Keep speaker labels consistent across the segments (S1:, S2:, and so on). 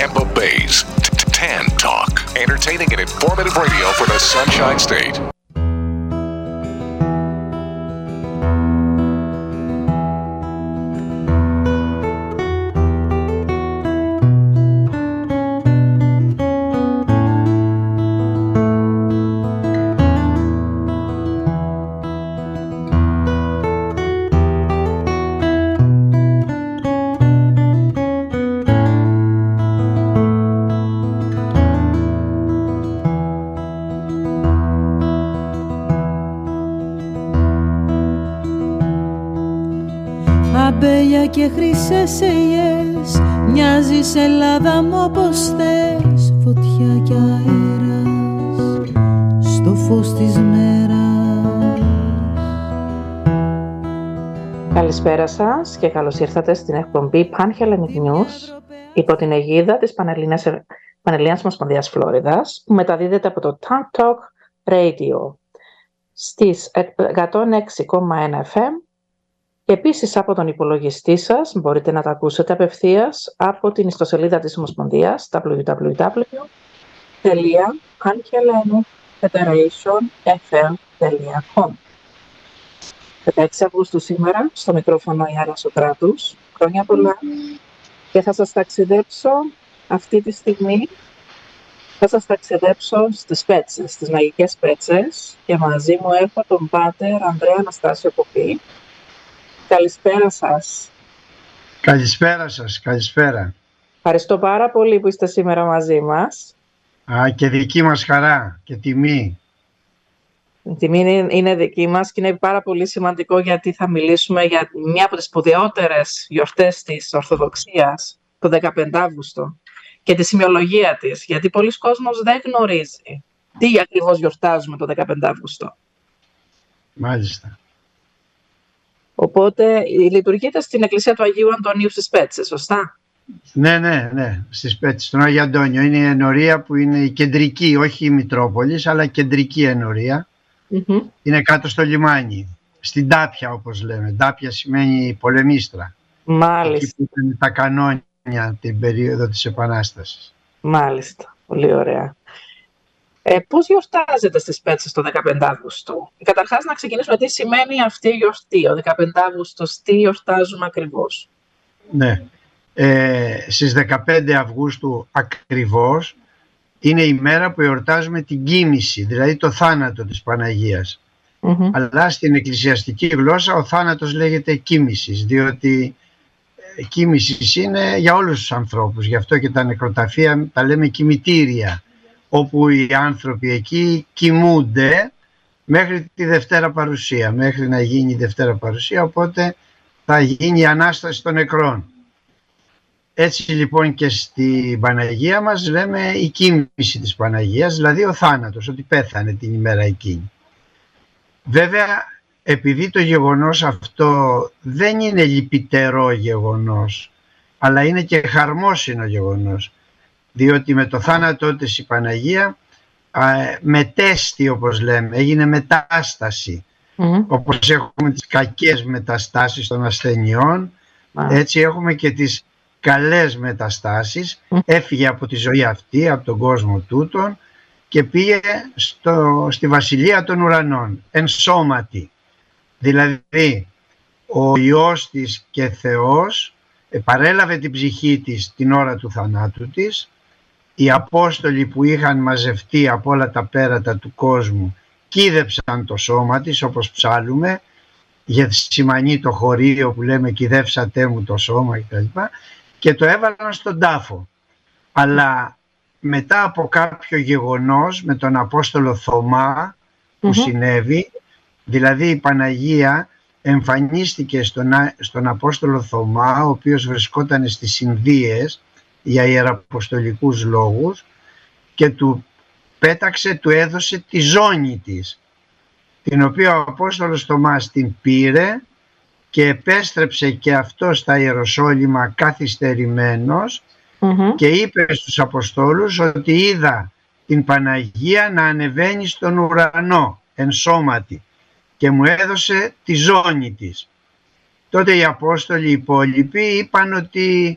S1: Tampa Bay's Tan Talk. Entertaining and informative radio for the Sunshine State.
S2: Αμπέλια και χρυσές ελιές, μοιάζεις Ελλάδα μου όπως θες. Φωτιά και αέρας στο φως της μέρας.
S3: Καλησπέρα σας και καλώς ήρθατε στην εκπομπή Pan-Hellenic News υπό την αιγίδα της Πανελλήνιας Ομοσπονδίας Φλόριδας, που μεταδίδεται από το Tan Talk Radio στις 106,1 FM. Και επίσης από τον υπολογιστή σας μπορείτε να τα ακούσετε απευθείας από την ιστοσελίδα της Ομοσπονδίας www.panhellenicfederation.fl.com. 16 Αυγούστου σήμερα, στο μικρόφωνο η Άρα Σοκράτους. Χρόνια πολλά και θα σας ταξιδέψω αυτή τη στιγμή. Θα σας ταξιδέψω στις Πέτσες, στις μαγικές Πέτσες, και μαζί μου έχω τον Πάτερ Ανδρέα Αναστάσιο Ποπή. Καλησπέρα σας.
S4: Καλησπέρα σας, καλησπέρα.
S3: Ευχαριστώ πάρα πολύ που είστε σήμερα μαζί μας.
S4: Και δική μας χαρά και τιμή.
S3: Η τιμή είναι δική μας και είναι πάρα πολύ σημαντικό, γιατί θα μιλήσουμε για μια από τις σπουδαιότερες γιορτές της Ορθοδοξίας, το 15 Αύγουστο, και τη σημειολογία της, γιατί πολλοί κόσμος δεν γνωρίζει τι ακριβώς γιορτάζουμε το 15 Αύγουστο.
S4: Μάλιστα.
S3: Οπότε λειτουργείτε στην Εκκλησία του Αγίου Αντωνίου στις Πέτσες, σωστά?
S4: Ναι, στις Πέτσες, στον Άγιο Αντώνιο. Είναι η ενορία που είναι η κεντρική, όχι η Μητρόπολης, αλλά κεντρική ενορία. Mm-hmm. Είναι κάτω στο λιμάνι, στην Τάπια όπως λέμε. Τάπια σημαίνει πολεμίστρα.
S3: Μάλιστα.
S4: Εκεί που ήταν τα κανόνια την περίοδο της Επανάστασης.
S3: Μάλιστα, πολύ ωραία. Πώς γιορτάζετε στις Πέτσες το 15 Αύγουστο? Καταρχάς να ξεκινήσουμε τι σημαίνει αυτή η γιορτή, ο 15 Αύγουστος, τι γιορτάζουμε ακριβώς?
S4: Ναι, στις 15 Αυγούστου ακριβώς είναι η μέρα που εορτάζουμε την κοίμηση, δηλαδή το θάνατο της Παναγίας. Mm-hmm. Αλλά στην εκκλησιαστική γλώσσα ο θάνατος λέγεται κοίμησης, διότι κοίμησης είναι για όλους τους ανθρώπους, γι' αυτό και τα νεκροταφεία τα λέμε κημητήρια, όπου οι άνθρωποι εκεί κοιμούνται μέχρι τη Δευτέρα Παρουσία, μέχρι να γίνει η Δευτέρα Παρουσία, οπότε θα γίνει η Ανάσταση των νεκρών. Έτσι λοιπόν και στην Παναγία μας λέμε η κοίμηση της Παναγίας, δηλαδή ο θάνατος, ότι πέθανε την ημέρα εκείνη. Βέβαια, επειδή το γεγονός αυτό δεν είναι λυπητερό γεγονός, αλλά είναι και χαρμόσυνο γεγονός, διότι με το θάνατό της η Παναγία μετέστη, όπως λέμε, έγινε μετάσταση. Mm-hmm. Όπως έχουμε τις κακές μεταστάσεις των ασθενειών, έτσι έχουμε και τις καλές μεταστάσεις. Έφυγε από τη ζωή αυτή, από τον κόσμο τούτον, και πήγε στη Βασιλεία των Ουρανών, εν σώματι. Δηλαδή, ο Υιός της και Θεός παρέλαβε την ψυχή της την ώρα του θανάτου της. Οι Απόστολοι που είχαν μαζευτεί από όλα τα πέρατα του κόσμου κίδεψαν το σώμα της, όπως ψάλλουμε, Γεθσιμανή το χωρίο που λέμε «Κιδεύσατε μου το σώμα» κτλ. Και το έβαλαν στον τάφο. Αλλά μετά από κάποιο γεγονός με τον Απόστολο Θωμά που συνέβη, δηλαδή η Παναγία εμφανίστηκε στον Απόστολο Θωμά, ο οποίος βρισκόταν στις Ινδίες για ιεραποστολικούς λόγους, και του πέταξε, του έδωσε τη ζώνη της, την οποία ο Απόστολος Θωμάς την πήρε και επέστρεψε και αυτό στα Ιεροσόλυμα καθυστερημένος και είπε στους Αποστόλους ότι είδα την Παναγία να ανεβαίνει στον ουρανό εν σώματι και μου έδωσε τη ζώνη της. Τότε οι Απόστολοι οι υπόλοιποι είπαν ότι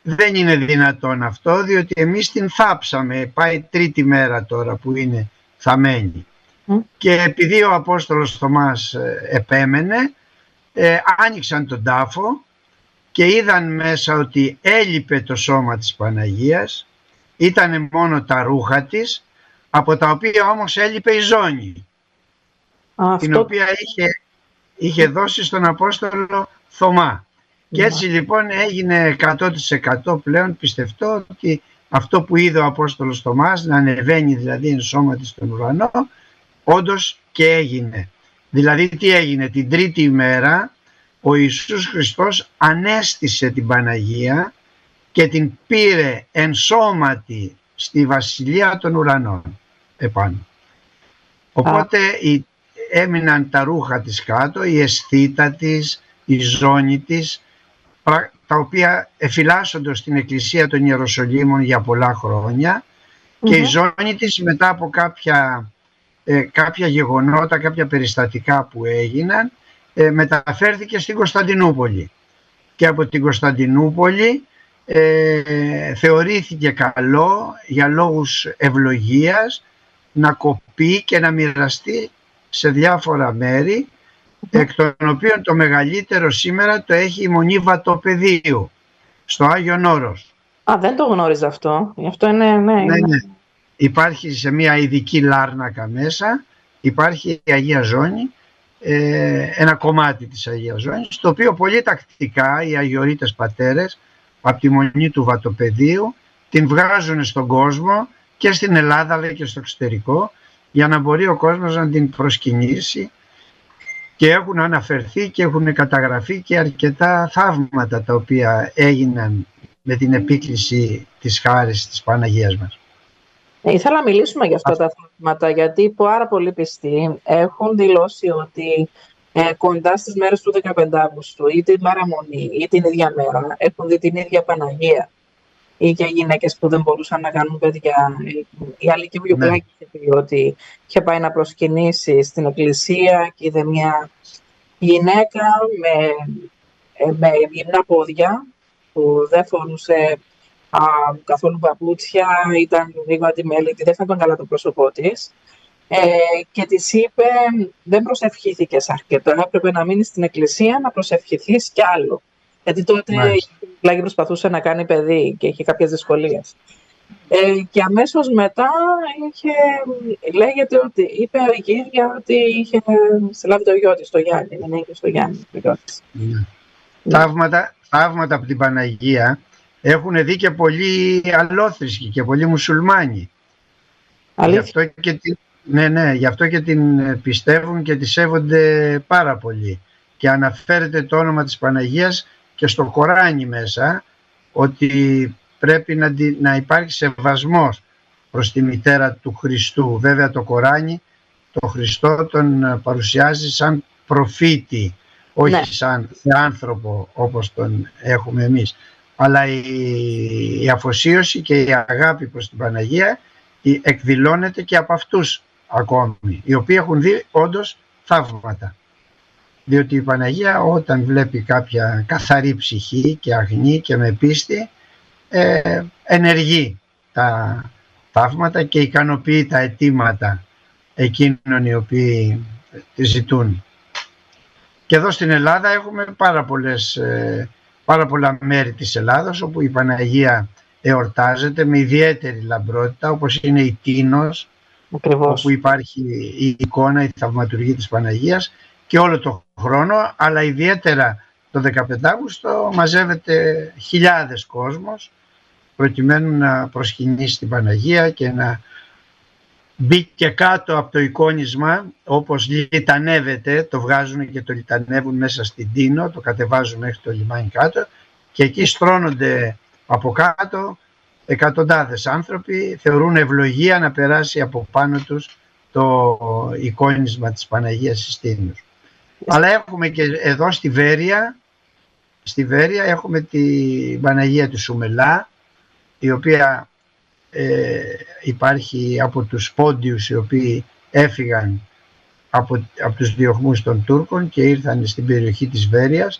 S4: δεν είναι δυνατόν αυτό, διότι εμείς την θάψαμε, πάει τρίτη μέρα τώρα που είναι θαμένη. Και επειδή ο Απόστολος Θωμάς επέμενε, άνοιξαν τον τάφο και είδαν μέσα ότι έλειπε το σώμα της Παναγίας, ήταν μόνο τα ρούχα της, από τα οποία όμως έλειπε η ζώνη, την οποία είχε δώσει στον Απόστολο Θωμά. Και έτσι λοιπόν έγινε 100% πλέον πιστευτό ότι αυτό που είδε ο Απόστολος Θωμάς, να ανεβαίνει δηλαδή εν σώματι στον ουρανό, όντως και έγινε. Δηλαδή τι έγινε? Την τρίτη ημέρα ο Ιησούς Χριστός ανέστησε την Παναγία και την πήρε εν σώματι στη βασιλεία των ουρανών επάνω. Οπότε έμειναν τα ρούχα της κάτω, η αισθήτα της, η ζώνη της, τα οποία εφυλάσσονται στην Εκκλησία των Ιεροσολύμων για πολλά χρόνια, και η ζώνη της μετά από κάποια γεγονότα, κάποια περιστατικά που έγιναν, μεταφέρθηκε στην Κωνσταντινούπολη. Και από την Κωνσταντινούπολη θεωρήθηκε καλό για λόγους ευλογίας να κοπεί και να μοιραστεί σε διάφορα μέρη, εκ των οποίων το μεγαλύτερο σήμερα το έχει η Μονή Βατοπεδίου στο Άγιον Όρος.
S3: Δεν το γνώριζα αυτό. Αυτό είναι, ναι.
S4: Υπάρχει σε μια ειδική λάρνακα μέσα, υπάρχει η Αγία Ζώνη, ένα κομμάτι της Αγίας Ζώνης, το οποίο πολύ τακτικά οι Αγιορείτες πατέρες από τη Μονή του Βατοπεδίου την βγάζουν στον κόσμο και στην Ελλάδα αλλά και στο εξωτερικό, για να μπορεί ο κόσμος να την προσκυνήσει, και έχουν αναφερθεί και έχουν καταγραφεί και αρκετά θαύματα τα οποία έγιναν με την επίκληση της χάρης της Παναγίας μας.
S3: Ήθελα να μιλήσουμε για αυτά τα θαύματα, γιατί πάρα πολλοί πιστοί έχουν δηλώσει ότι κοντά στις μέρες του 15 Αυγούστου ή την παραμονή ή την ίδια μέρα έχουν δει την ίδια Παναγία, ή για γυναίκες που δεν μπορούσαν να κάνουν παιδιά. Η άλλη και Βιουπλάκη είχε πει ότι είχε πάει να προσκυνήσει στην εκκλησία και είδε μια γυναίκα με γυμνά πόδια που δεν φορούσε καθόλου παπούτσια, ήταν λίγο αντιμέλητη, δεν φαίνονταν καλά το πρόσωπό της, και της είπε δεν προσευχήθηκες αρκετό, έπρεπε να μείνεις στην εκκλησία να προσευχηθείς κι άλλο. Γιατί τότε η Πλάγη προσπαθούσε να κάνει παιδί και είχε κάποιες δυσκολίες. Και αμέσως μετά λέγεται ότι είπε η ίδια ότι είχε συλλάβει το γιο της, το Γιάννη, δεν είχε στο Γιάννη.
S4: Θαύματα από την Παναγία έχουν δει και πολλοί αλλόθρησκοι και πολλοί μουσουλμάνοι. Γι' αυτό και την πιστεύουν και τη σέβονται πάρα πολύ. Και αναφέρεται το όνομα της Παναγίας και στο Κοράνι μέσα, ότι πρέπει να υπάρχει σεβασμός προς τη μητέρα του Χριστού. Βέβαια το Κοράνι το Χριστό τον παρουσιάζει σαν προφήτη, όχι σαν άνθρωπο όπως τον έχουμε εμείς. Αλλά η αφοσίωση και η αγάπη προς την Παναγία εκδηλώνεται και από αυτούς ακόμη, οι οποίοι έχουν δει όντως θαύματα. Διότι η Παναγία όταν βλέπει κάποια καθαρή ψυχή και αγνή και με πίστη, ενεργεί τα θαύματα και ικανοποιεί τα αιτήματα εκείνων οι οποίοι τη ζητούν. Και εδώ στην Ελλάδα έχουμε πάρα πολλά μέρη της Ελλάδας όπου η Παναγία εορτάζεται με ιδιαίτερη λαμπρότητα, όπως είναι η Τίνος, όπου υπάρχει η εικόνα, η θαυματουργή της Παναγίας, και όλο το χρόνο, αλλά ιδιαίτερα το 15 Αύγουστο μαζεύεται χιλιάδες κόσμος προκειμένου να προσκυνήσει την Παναγία και να μπει και κάτω από το εικόνισμα, όπως λιτανεύεται, το βγάζουν και το λιτανεύουν μέσα στην Τίνο, το κατεβάζουν μέχρι το λιμάνι κάτω, και εκεί στρώνονται από κάτω εκατοντάδες άνθρωποι, θεωρούν ευλογία να περάσει από πάνω τους το εικόνισμα της Παναγίας της Τίνους. Αλλά έχουμε και εδώ στη Βέρεια έχουμε την Παναγία του Σουμελά, η οποία υπάρχει από τους Πόντιους, οι οποίοι έφυγαν από τους διωγμούς των Τούρκων και ήρθαν στην περιοχή της Βέρειας,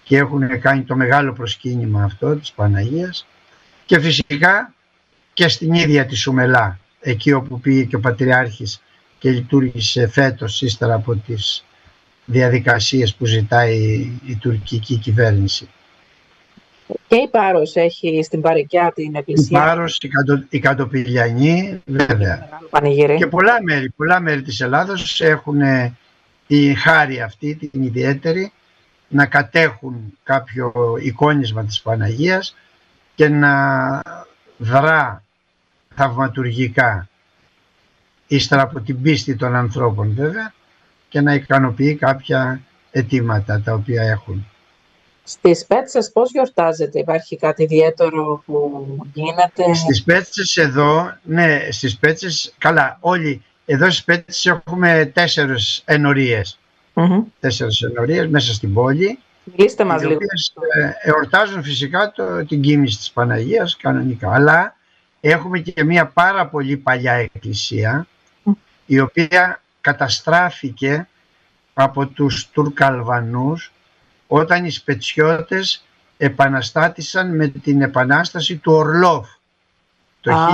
S4: και έχουν κάνει το μεγάλο προσκύνημα αυτό της Παναγίας, και φυσικά και στην ίδια τη Σουμελά, εκεί όπου πήγε και ο Πατριάρχης και λειτουργήσε φέτος ύστερα από τις διαδικασίες που ζητάει η τουρκική κυβέρνηση.
S3: Και η Πάρος έχει στην Παρικιά την εκκλησία.
S4: Η Πάρος, η Κατοπηλιανή, βέβαια. Και πολλά μέρη της Ελλάδος έχουν τη χάρη αυτή, την ιδιαίτερη, να κατέχουν κάποιο εικόνισμα της Παναγίας και να δρά θαυματουργικά ύστερα από την πίστη των ανθρώπων, βέβαια, και να ικανοποιεί κάποια αιτήματα τα οποία έχουν.
S3: Στις Πέτσες πώς γιορτάζεται, υπάρχει κάτι ιδιαίτερο που γίνεται?
S4: Στις Πέτσες εδώ, ναι, στις Πέτσες, καλά, όλοι, εδώ στις Πέτσες έχουμε 4 ενορίες. 4 ενορίες μέσα στην πόλη.
S3: Μιλήστε μας λίγο.
S4: Εορτάζουν φυσικά την κοίμηση της Παναγίας κανονικά, αλλά έχουμε και μια πάρα πολύ παλιά εκκλησία, η οποία καταστράφηκε από τους Τουρκαλβανούς όταν οι Σπετσιώτες επαναστάτησαν με την επανάσταση του Ορλόφ το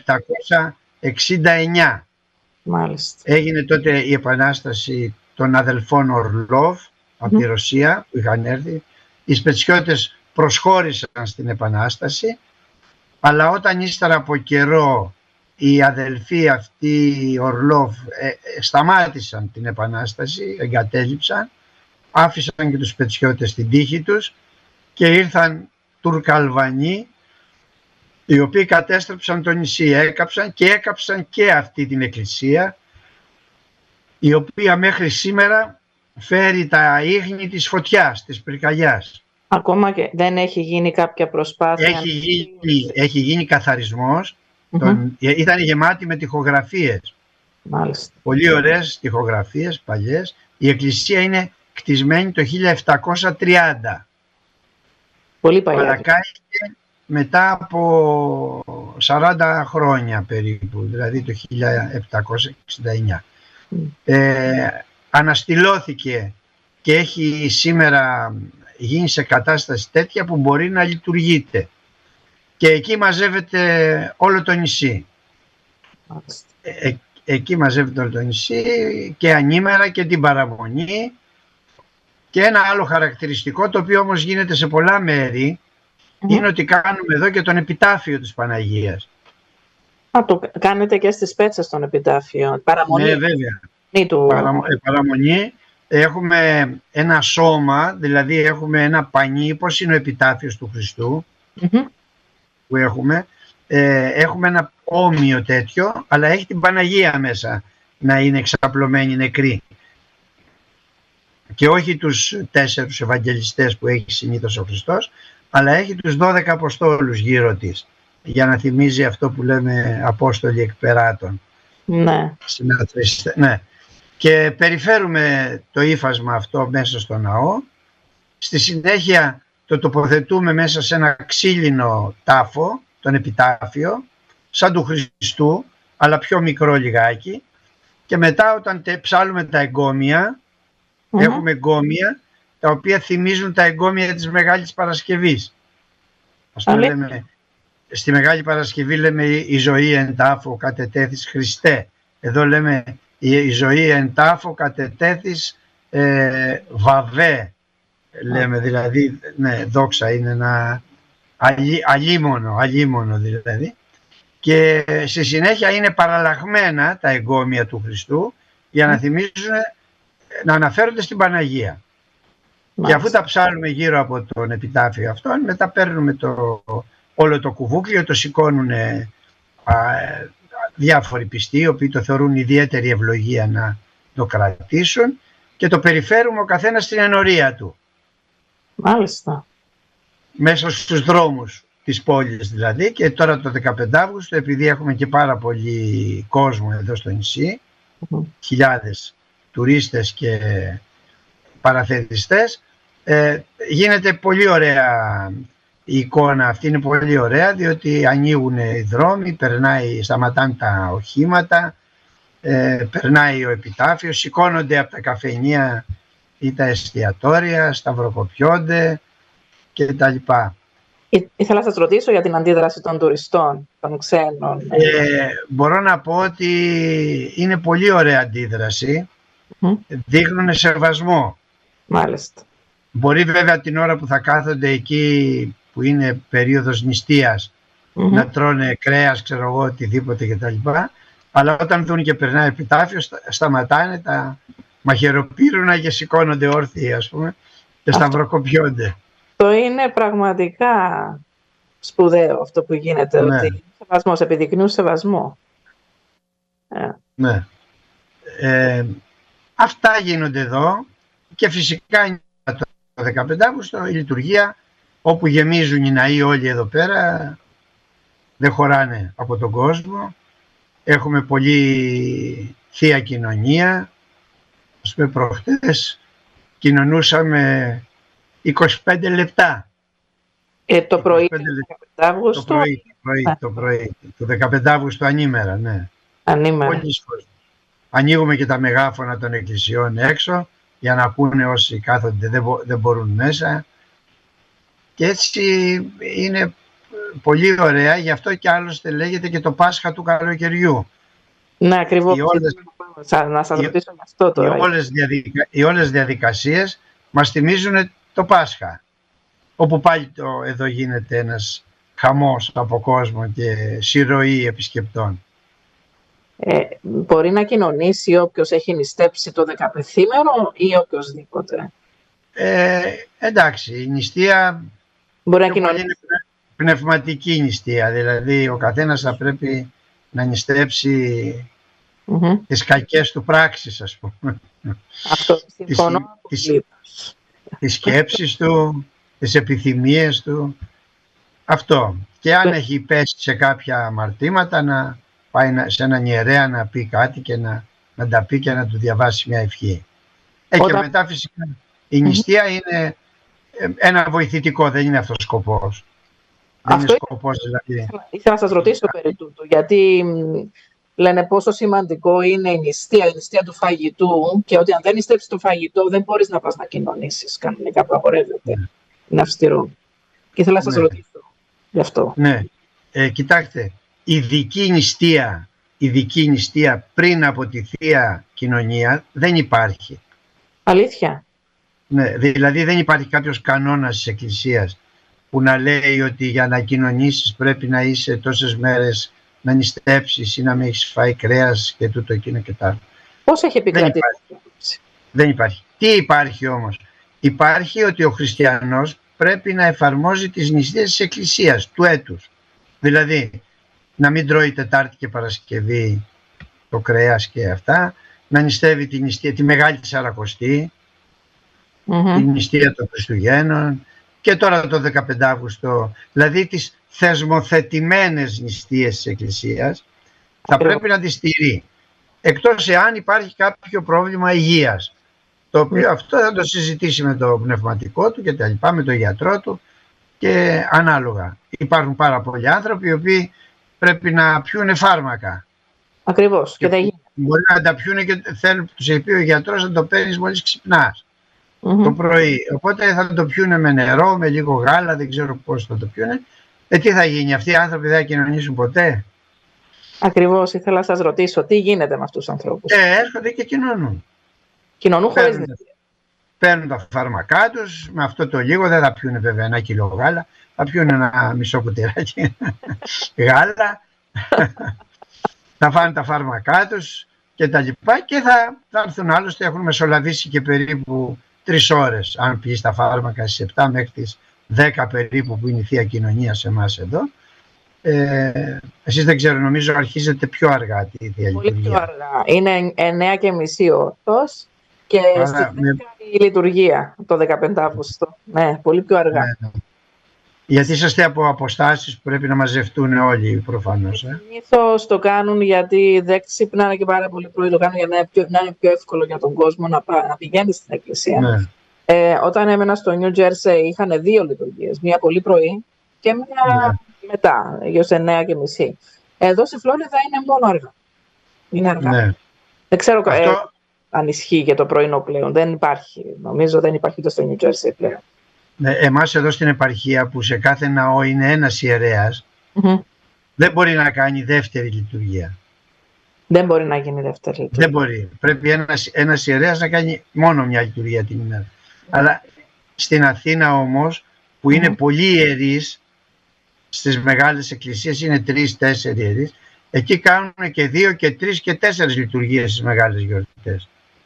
S4: 1769.
S3: Μάλιστα.
S4: Έγινε τότε η επανάσταση των αδελφών Ορλόφ από τη Ρωσία που είχαν έρθει. Οι Σπετσιώτες προσχώρησαν στην επανάσταση, αλλά όταν ύστερα από καιρό οι αδελφοί αυτοί οι Ορλόφ σταμάτησαν την επανάσταση, εγκατέλειψαν, άφησαν και τους Σπετσιώτες στην τύχη τους και ήρθαν Τουρκαλβανοί, οι οποίοι κατέστρεψαν το νησί, έκαψαν και αυτή την εκκλησία, η οποία μέχρι σήμερα φέρει τα ίχνη της φωτιάς, της πυρκαγιάς.
S3: Ακόμα και δεν έχει γίνει κάποια προσπάθεια?
S4: Έχει γίνει καθαρισμός. Ήταν γεμάτη με τοιχογραφίες.
S3: Μάλιστα.
S4: Πολύ ωραίες τοιχογραφίες παλιές. Η εκκλησία είναι κτισμένη το 1730.
S3: Πολύ παλιά.
S4: Αλλά κάηκε μετά από 40 χρόνια περίπου, δηλαδή το 1769. Αναστηλώθηκε και έχει σήμερα γίνει σε κατάσταση τέτοια που μπορεί να λειτουργείται. Και εκεί μαζεύεται όλο το νησί. Εκεί μαζεύεται όλο το νησί και ανήμερα και την παραμονή. Και ένα άλλο χαρακτηριστικό, το οποίο όμως γίνεται σε πολλά μέρη, είναι ότι κάνουμε εδώ και τον επιτάφιο της Παναγίας.
S3: Το κάνετε και στις Πέτσες τον επιτάφιο? Παραμονή.
S4: Ναι, βέβαια.
S3: Παραμονή.
S4: Έχουμε ένα σώμα, δηλαδή έχουμε ένα πανί, πώς είναι ο επιτάφιος του Χριστού, που έχουμε ένα όμοιο τέτοιο, αλλά έχει την Παναγία μέσα να είναι εξαπλωμένη νεκρή. Και όχι τους 4 Ευαγγελιστές που έχει συνήθως ο Χριστός, αλλά έχει τους 12 Αποστόλους γύρω της, για να θυμίζει αυτό που λέμε Απόστολοι εκπεράτων.
S3: Ναι.
S4: Ναι. Και περιφέρουμε το ύφασμα αυτό μέσα στο ναό. Στη συνέχεια το τοποθετούμε μέσα σε ένα ξύλινο τάφο, τον επιτάφιο, σαν του Χριστού, αλλά πιο μικρό λιγάκι. Και μετά όταν ψάλουμε τα εγκόμια, έχουμε εγκόμια τα οποία θυμίζουν τα εγκόμια της Μεγάλης Παρασκευής. Ας το λέμε, στη Μεγάλη Παρασκευή λέμε η ζωή εν τάφο κατετέθης Χριστέ. Εδώ λέμε η ζωή εν τάφο κατετέθης βαβέ. Λέμε δηλαδή, ναι, δόξα είναι ένα αλίμονο δηλαδή. Και στη συνέχεια είναι παραλλαγμένα τα εγκόμια του Χριστού για να θυμίζουν, να αναφέρονται στην Παναγία. Και αφού τα ψάλουμε γύρω από τον επιτάφιο αυτόν, μετά παίρνουμε όλο το κουβούκλιο, το σηκώνουν διάφοροι πιστοί, οι οποίοι το θεωρούν ιδιαίτερη ευλογία να το κρατήσουν, και το περιφέρουμε ο καθένας στην ενορία του.
S3: Μάλιστα.
S4: Μέσα στους δρόμους της πόλης δηλαδή. Και τώρα το 15 Αύγουστο, επειδή έχουμε και πάρα πολύ κόσμο εδώ στο νησί, χιλιάδες τουρίστες και παραθεριστές, γίνεται πολύ ωραία η εικόνα αυτή, είναι πολύ ωραία, διότι ανοίγουν οι δρόμοι, σταματάνε τα οχήματα, περνάει ο επιτάφιος, σηκώνονται από τα καφενεία ή τα εστιατόρια σταυροκοπιώνται και τα λοιπά.
S3: Ήθελα να σας ρωτήσω για την αντίδραση των τουριστών, των ξένων.
S4: Μπορώ να πω ότι είναι πολύ ωραία αντίδραση. Δείχνουν σεβασμό.
S3: Μάλιστα.
S4: Μπορεί βέβαια την ώρα που θα κάθονται εκεί που είναι περίοδος νηστείας να τρώνε κρέας, ξέρω εγώ, οτιδήποτε κτλ. Αλλά όταν δουν και περνάει επιτάφιο, σταματάνε, τα μαχαιροπύρουνα και σηκώνονται όρθιοι, ας πούμε, και σταυροκοπιώνται.
S3: Το είναι πραγματικά σπουδαίο αυτό που γίνεται,
S4: Ναι.
S3: ότι σεβασμός, επιδεικνύουν σεβασμό.
S4: Ναι. Αυτά γίνονται εδώ και φυσικά το 15 Αύγουστο η λειτουργία, όπου γεμίζουν οι ναοί όλοι εδώ πέρα, δεν χωράνε από τον κόσμο. Έχουμε πολύ θεία κοινωνία. Ας πούμε, προχτές κοινωνούσαμε 25 λεπτά.
S3: Το πρωί του 15 Αύγουστο.
S4: Το πρωί του 15 Αύγουστο ανήμερα, ναι.
S3: Ανήμερα.
S4: Πολλοί κόσμοι. Ανοίγουμε και τα μεγάφωνα των εκκλησιών έξω για να ακούνε όσοι κάθονται δεν μπορούν μέσα. Και έτσι είναι πολύ ωραία, γι' αυτό και άλλωστε λέγεται και το Πάσχα του καλοκαιριού.
S3: Ναι, ακριβώς. Να σας ρωτήσω με αυτό τώρα.
S4: Οι όλες διαδικασίες μας θυμίζουν το Πάσχα, όπου πάλι εδώ γίνεται ένας χαμός από κόσμο και συρροή επισκεπτών.
S3: Μπορεί να κοινωνήσει όποιος έχει νηστέψει το 15ήμερο ή οποιοσδήποτε?
S4: Εντάξει, η νηστεία
S3: μπορεί να κοινωνήσει.
S4: Είναι πνευματική νηστεία, δηλαδή ο καθένας θα πρέπει να νηστέψει τις κακές του πράξεις, ας πούμε.
S3: Αυτό συμφωνώ.
S4: Τις σκέψεις του, τις επιθυμίες του. Αυτό. Και αν έχει πέσει σε κάποια αμαρτήματα, να πάει σε έναν ιερέα να πει κάτι και να τα πει και να του διαβάσει μια ευχή. Και μετά φυσικά η νηστεία είναι ένα βοηθητικό, δεν είναι αυτός ο σκοπός. Δεν είναι σκοπός, δηλαδή.
S3: Ήθελα να σας ρωτήσω περί τούτου, γιατί λένε πόσο σημαντικό είναι η νηστεία του φαγητού και ότι αν δεν νηστέψεις το φαγητό δεν μπορείς να πας να κοινωνήσεις. Κανονικά απαγορεύεται. Είναι αυστηρό. Και ήθελα να σας ρωτήσω γι' αυτό.
S4: Ναι. Κοιτάξτε, ειδική νηστεία πριν από τη Θεία Κοινωνία δεν υπάρχει.
S3: Αλήθεια?
S4: Ναι, δηλαδή δεν υπάρχει κάποιος κανόνας της Εκκλησίας που να λέει ότι για να κοινωνήσεις πρέπει να είσαι τόσες μέρες να νηστέψεις ή να μην έχεις φάει κρέας και τούτο εκείνο και τα άλλο.
S3: Πώς έχει επικρατήσει?
S4: Δεν υπάρχει. Τι υπάρχει όμως? Υπάρχει ότι ο χριστιανός πρέπει να εφαρμόζει τις νηστείες της Εκκλησίας του έτους. Δηλαδή να μην τρώει Τετάρτη και Παρασκευή το κρέας και αυτά, να νηστεύει τη νηστεία, τη Μεγάλη Τεσσαρακοστή, τη νηστεία των Χριστουγέννων και τώρα το 15 Αύγουστο, δηλαδή τις θεσμοθετημένες νηστείες της Εκκλησίας θα πρέπει να τις στηρεί, εκτός εάν υπάρχει κάποιο πρόβλημα υγείας, το οποίο αυτό θα το συζητήσει με το πνευματικό του και τα λοιπά, με τον γιατρό του και ανάλογα. Υπάρχουν πάρα πολλοί άνθρωποι οι οποίοι πρέπει να πιούνε φάρμακα.
S3: Ακριβώς. Και δεν γίνεται.
S4: Μπορεί να τα πιούνε και τους έχει πει ο γιατρός να το παίρνεις μόλις ξυπνάς το πρωί. Οπότε θα το πιούνε με νερό, με λίγο γάλα, δεν ξέρω πώς θα το πιούνε. Τι θα γίνει, αυτοί οι άνθρωποι δεν θα κοινωνήσουν ποτέ?
S3: Ακριβώς, ήθελα να σας ρωτήσω, τι γίνεται με αυτούς τους ανθρώπους?
S4: Έρχονται και κοινωνούν.
S3: Κοινωνούν χωρίς νηστεία.
S4: Παίρνουν τα φάρμακά τους, με αυτό το λίγο δεν θα πιούνε βέβαια 1 κιλό γάλα, θα πιούνε ένα μισό κουτυράκι γάλα, θα φάνε τα φάρμακά τους και τα λοιπά και θα έρθουν, άλλωστε έχουν μεσολαβήσει και περίπου 3 ώρες αν πιείς τα φάρμακα στις 7 μέχρι τις 10 περίπου που είναι η Θεία Κοινωνία σε εμάς εδώ. Εσείς δεν ξέρω, νομίζω αρχίζετε πιο αργά τη Θεία Λειτουργία.
S3: Πολύ πιο αργά. Είναι 9:30 ώρες και στη 10 η λειτουργία το 15 Αύγουστο. Ναι, πολύ πιο αργά.
S4: Ναι. Γιατί είσαστε από αποστάσεις που πρέπει να μαζευτούν όλοι προφανώς.
S3: Συνήθως το κάνουν γιατί δεν ξυπνάνε και πάρα πολύ πρωί. Το κάνουν για να είναι πιο εύκολο για τον κόσμο να πηγαίνει στην εκκλησία.
S4: Ναι.
S3: Όταν έμενα στο New Jersey είχαν 2 λειτουργίες. Μία πολύ πρωί και μία μετά, γύρω σε 9:30. Εδώ στη Φλόριδα είναι μόνο αργά. Είναι αργά.
S4: Ναι.
S3: Δεν ξέρω. αν ισχύει για το πρωινό πλέον. Δεν υπάρχει, νομίζω δεν υπάρχει το στο New Jersey πλέον.
S4: Εμάς εδώ στην επαρχία που σε κάθε ναό είναι ένας ιερέας, δεν μπορεί να κάνει δεύτερη λειτουργία.
S3: Δεν μπορεί να γίνει δεύτερη λειτουργία.
S4: Δεν μπορεί. Πρέπει ένας ιερέας να κάνει μόνο μια λειτουργία την ημέρα. Αλλά στην Αθήνα όμως, που είναι πολλοί ιερείς, στις μεγάλες εκκλησίες είναι 3-4 ιερείς, εκεί κάνουν και 2 και 3 και 4 λειτουργίες στις μεγάλες γιορτές.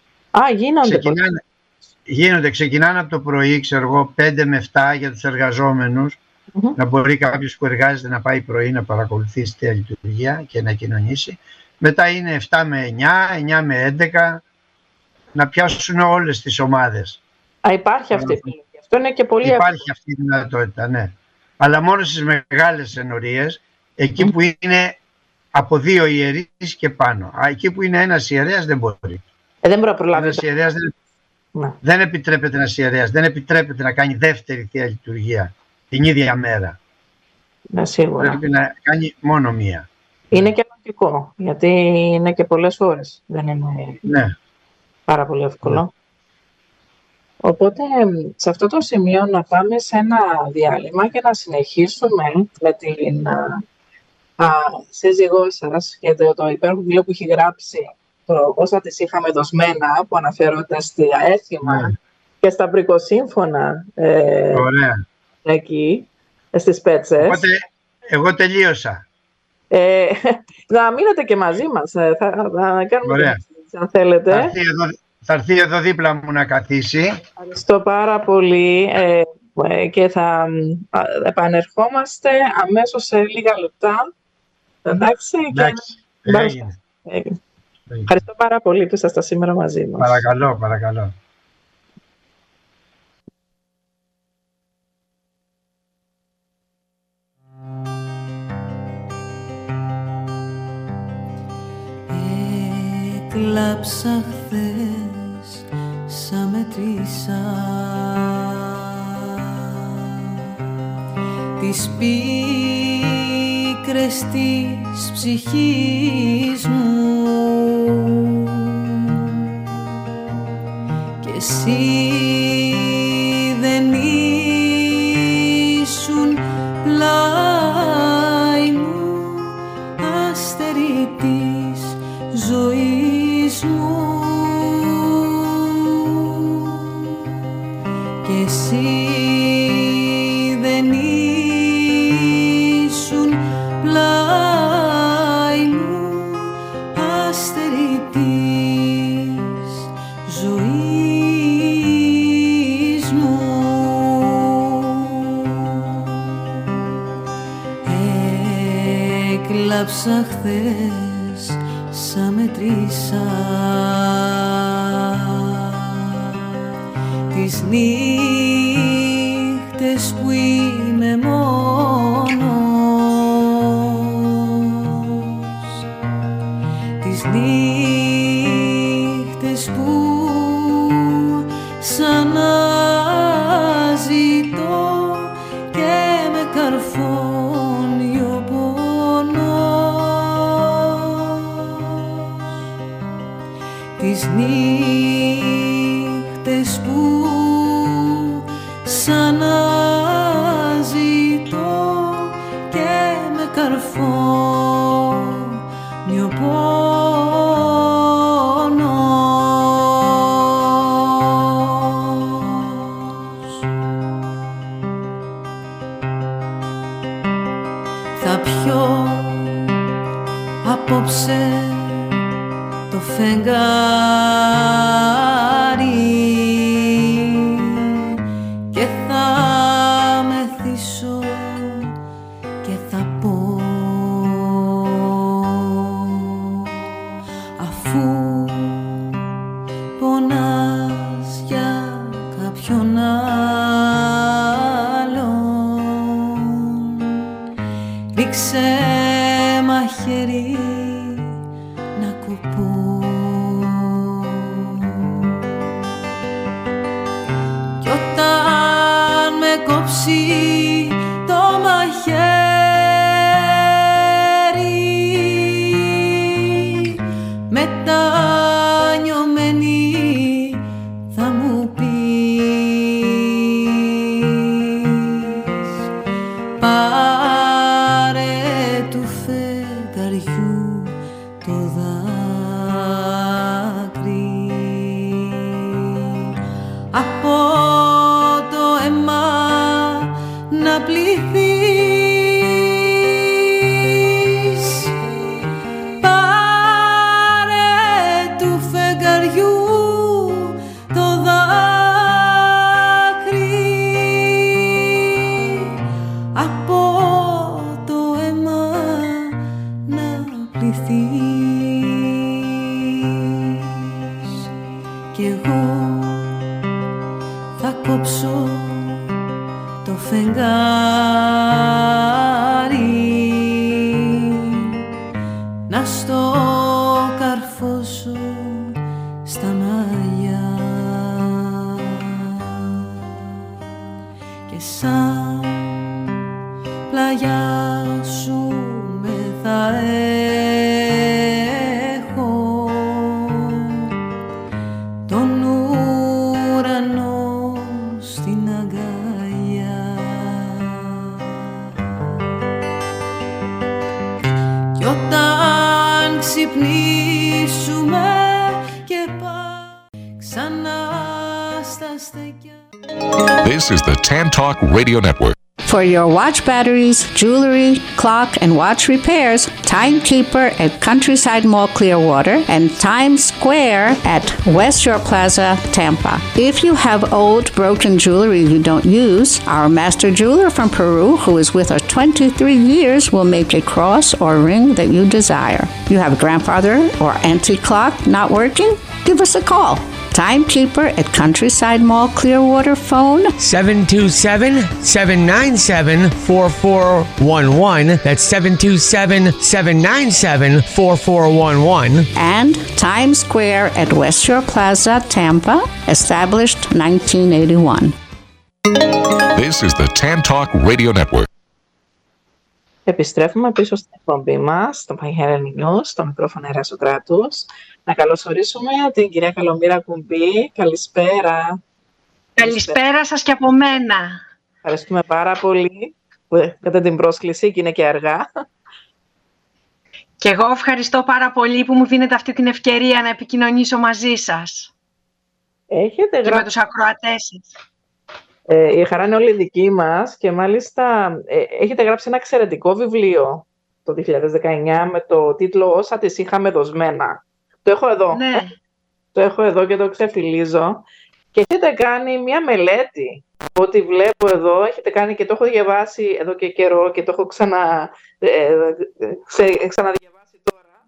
S3: Γίνονται.
S4: Ξεκινάνε από το πρωί, ξέρω εγώ, 5 με 7 για τους εργαζόμενους, να μπορεί κάποιος που εργάζεται να πάει πρωί να παρακολουθήσει τη λειτουργία και να κοινωνήσει. Μετά είναι 7 με 9, 9 με 11, να πιάσουν όλες τις ομάδες.
S3: Υπάρχει αυτή. Αυτό είναι και πολύ
S4: Υπάρχει αυτή η δυνατότητα, ναι. Αλλά μόνο στις μεγάλες ενορίες, εκεί που είναι από 2 ιερείς και πάνω. Εκεί που είναι ένας ιερέας δεν μπορεί.
S3: Δεν μπορεί να προλάβει.
S4: Ένας ιερέας δεν επιτρέπεται ένας ιερέας, δεν επιτρέπεται να κάνει δεύτερη Θεία Λειτουργία την ίδια μέρα.
S3: Ναι, σίγουρα.
S4: Πρέπει να κάνει μόνο μία.
S3: Είναι και λογικό, γιατί είναι και πολλές ώρες. Δεν είναι πάρα πολύ εύκολο. Ναι. Οπότε, σε αυτό το σημείο να πάμε σε ένα διάλειμμα και να συνεχίσουμε με την σύζυγό σας και το υπέροχο βιβλίο που έχει γράψει, όσα τις είχαμε δοσμένα, που αναφέρονται στη έθιμα και στα μπρικοσύμφωνα εκεί, στις Πέτσες.
S4: Οπότε, εγώ τελείωσα.
S3: Να μείνετε και μαζί μας. Θα κάνουμε αν θέλετε.
S4: Θα έρθει εδώ δίπλα μου να καθίσει.
S3: Ευχαριστώ πάρα πολύ και θα επανερχόμαστε αμέσως σε λίγα λεπτά. Εντάξει. Ευχαριστώ πάρα πολύ που ήσασταν σήμερα μαζί μας.
S4: Παρακαλώ.
S2: Κλάψα χθες σαν μετρήσα τις πίκρες της ψυχής μου και εσύ δεν ήσουν πλάι μου, άστερη της ζωής μου και εσύ δεν ήσουν πλάι μου, άστερη της ζωής μου. Έκλαψα χθες σαν μετρήσα τις νύχτες που είμαι μόνος, τις νύχτες που σαν να ζητώ και με καρφώνει ο πόνος, τις νύχτες που σαν να ζητώ και με καρφώνει ο πόνος. Θα πιω απόψε το φεγγάρι και θα μεθύσω και θα πω, αφού πονάς για κάποιον άλλον, ρίξε μαχαίρι να κοπώ. Κι όταν με κόψει το μαχαίρι, μετανιωμένη φεγγαριού το δάκρυ, από το αίμα να πληθείς. Πάρε του φεγγαριού το δάκρυ, από το αίμα να πληθείς. Κι εγώ θα κόψω το φεγγάρι, να στο καρφώσω στα μαλλιά, και σαν πλαγιάσουμε θα έχω τον ουρανό στην αγκαλιά. Κι όταν ξυπνήσουμε και πάμε ξανά στα στέκια.
S1: This is the Tan Talk Radio Network.
S5: For your watch batteries, jewelry, clock, and watch repairs, Timekeeper at Countryside Mall Clearwater and Times Square at West Shore Plaza, Tampa. If you have old broken jewelry you don't use, our master jeweler from Peru, who is with us 23 years, will make a cross or ring that you desire. You have a grandfather or antique clock not working? Give us a call. Timekeeper at Countryside Mall Clearwater, phone
S6: 727-797-4411. That's 727-797-4411.
S5: And Times Square at West Shore Plaza, Tampa, established 1981.
S1: This is the Tan Talk Radio Network.
S3: Επιστρέφουμε πίσω στην εκπομπή μας, στο Πανχέλενη News, στο μικρόφωνο Ερασοκράτους. Να καλωσορίσουμε την κυρία Καλομήρα Κουμπή. Καλησπέρα.
S7: Καλησπέρα σας και από μένα.
S3: Ευχαριστούμε πάρα πολύ που δέχετε την πρόσκληση και είναι και αργά.
S7: Και εγώ ευχαριστώ πάρα πολύ που μου δίνετε αυτή την ευκαιρία να επικοινωνήσω μαζί σας.
S3: Έχετε
S7: και με τους ακροατές σας.
S3: Η χαρά είναι όλη δική μας και μάλιστα έχετε γράψει ένα εξαιρετικό βιβλίο το 2019 με το τίτλο «Όσα τις είχαμε δοσμένα». Το έχω εδώ.
S7: Ναι.
S3: Το έχω εδώ και το ξεφυλίζω. Και έχετε κάνει μια μελέτη. Ό,τι βλέπω εδώ, έχετε κάνει και το έχω διαβάσει εδώ και καιρό και το έχω ξαναδιαβάσει τώρα.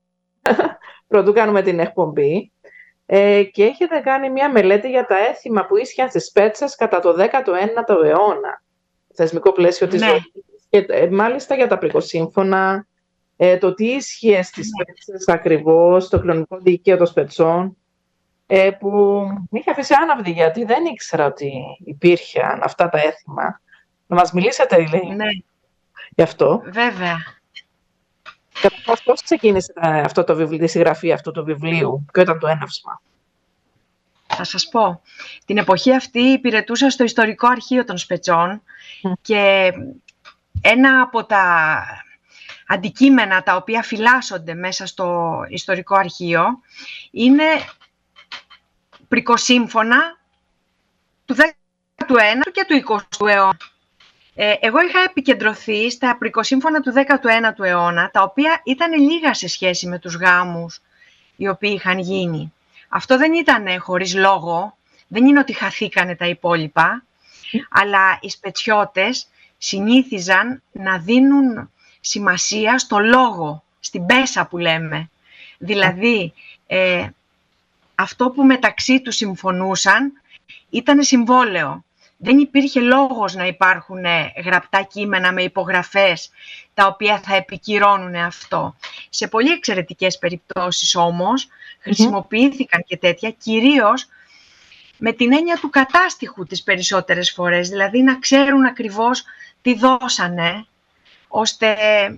S3: Πρωτού κάνουμε την εκπομπή. Και έχετε κάνει μια μελέτη για τα έθιμα που ίσχυαν στις Πέτσες κατά το 19ο αιώνα. Θεσμικό πλαίσιο της ζωής. Και μάλιστα για τα πρικοσύμφωνα, το τι ίσχυε στις Πέτσες ακριβώς, το κοινωνικό δίκαιο των Σπετσών, που με είχε αφήσει άναυδη γιατί δεν ήξερα ότι υπήρχαν αυτά τα έθιμα. Να μας μιλήσετε, γι' αυτό.
S7: Βέβαια.
S3: Καταρχάς, πώς ξεκίνησε αυτό το βιβλίο, τη συγγραφή αυτού του βιβλίου, ποιο ήταν το έναυσμα?
S7: Θα σας πω. Την εποχή αυτή υπηρετούσα στο Ιστορικό Αρχείο των Σπετσών και ένα από τα αντικείμενα τα οποία φυλάσσονται μέσα στο Ιστορικό Αρχείο είναι πρικοσύμφωνα του 19ου και του 20ου αιώνα. Εγώ είχα επικεντρωθεί στα πρικοσύμφωνα του 19ου αιώνα, τα οποία ήταν λίγα σε σχέση με τους γάμους οι οποίοι είχαν γίνει. Αυτό δεν ήταν χωρίς λόγο, δεν είναι ότι χαθήκανε τα υπόλοιπα, αλλά οι σπετσιώτες συνήθιζαν να δίνουν σημασία στο λόγο, στην πέσα που λέμε. Δηλαδή, αυτό που μεταξύ τους συμφωνούσαν ήταν συμβόλαιο. Δεν υπήρχε λόγος να υπάρχουν γραπτά κείμενα με υπογραφές τα οποία θα επικυρώνουν αυτό. Σε πολύ εξαιρετικές περιπτώσεις όμως χρησιμοποιήθηκαν και τέτοια, κυρίως με την έννοια του κατάστιχου τις περισσότερες φορές, δηλαδή να ξέρουν ακριβώς τι δώσανε, ώστε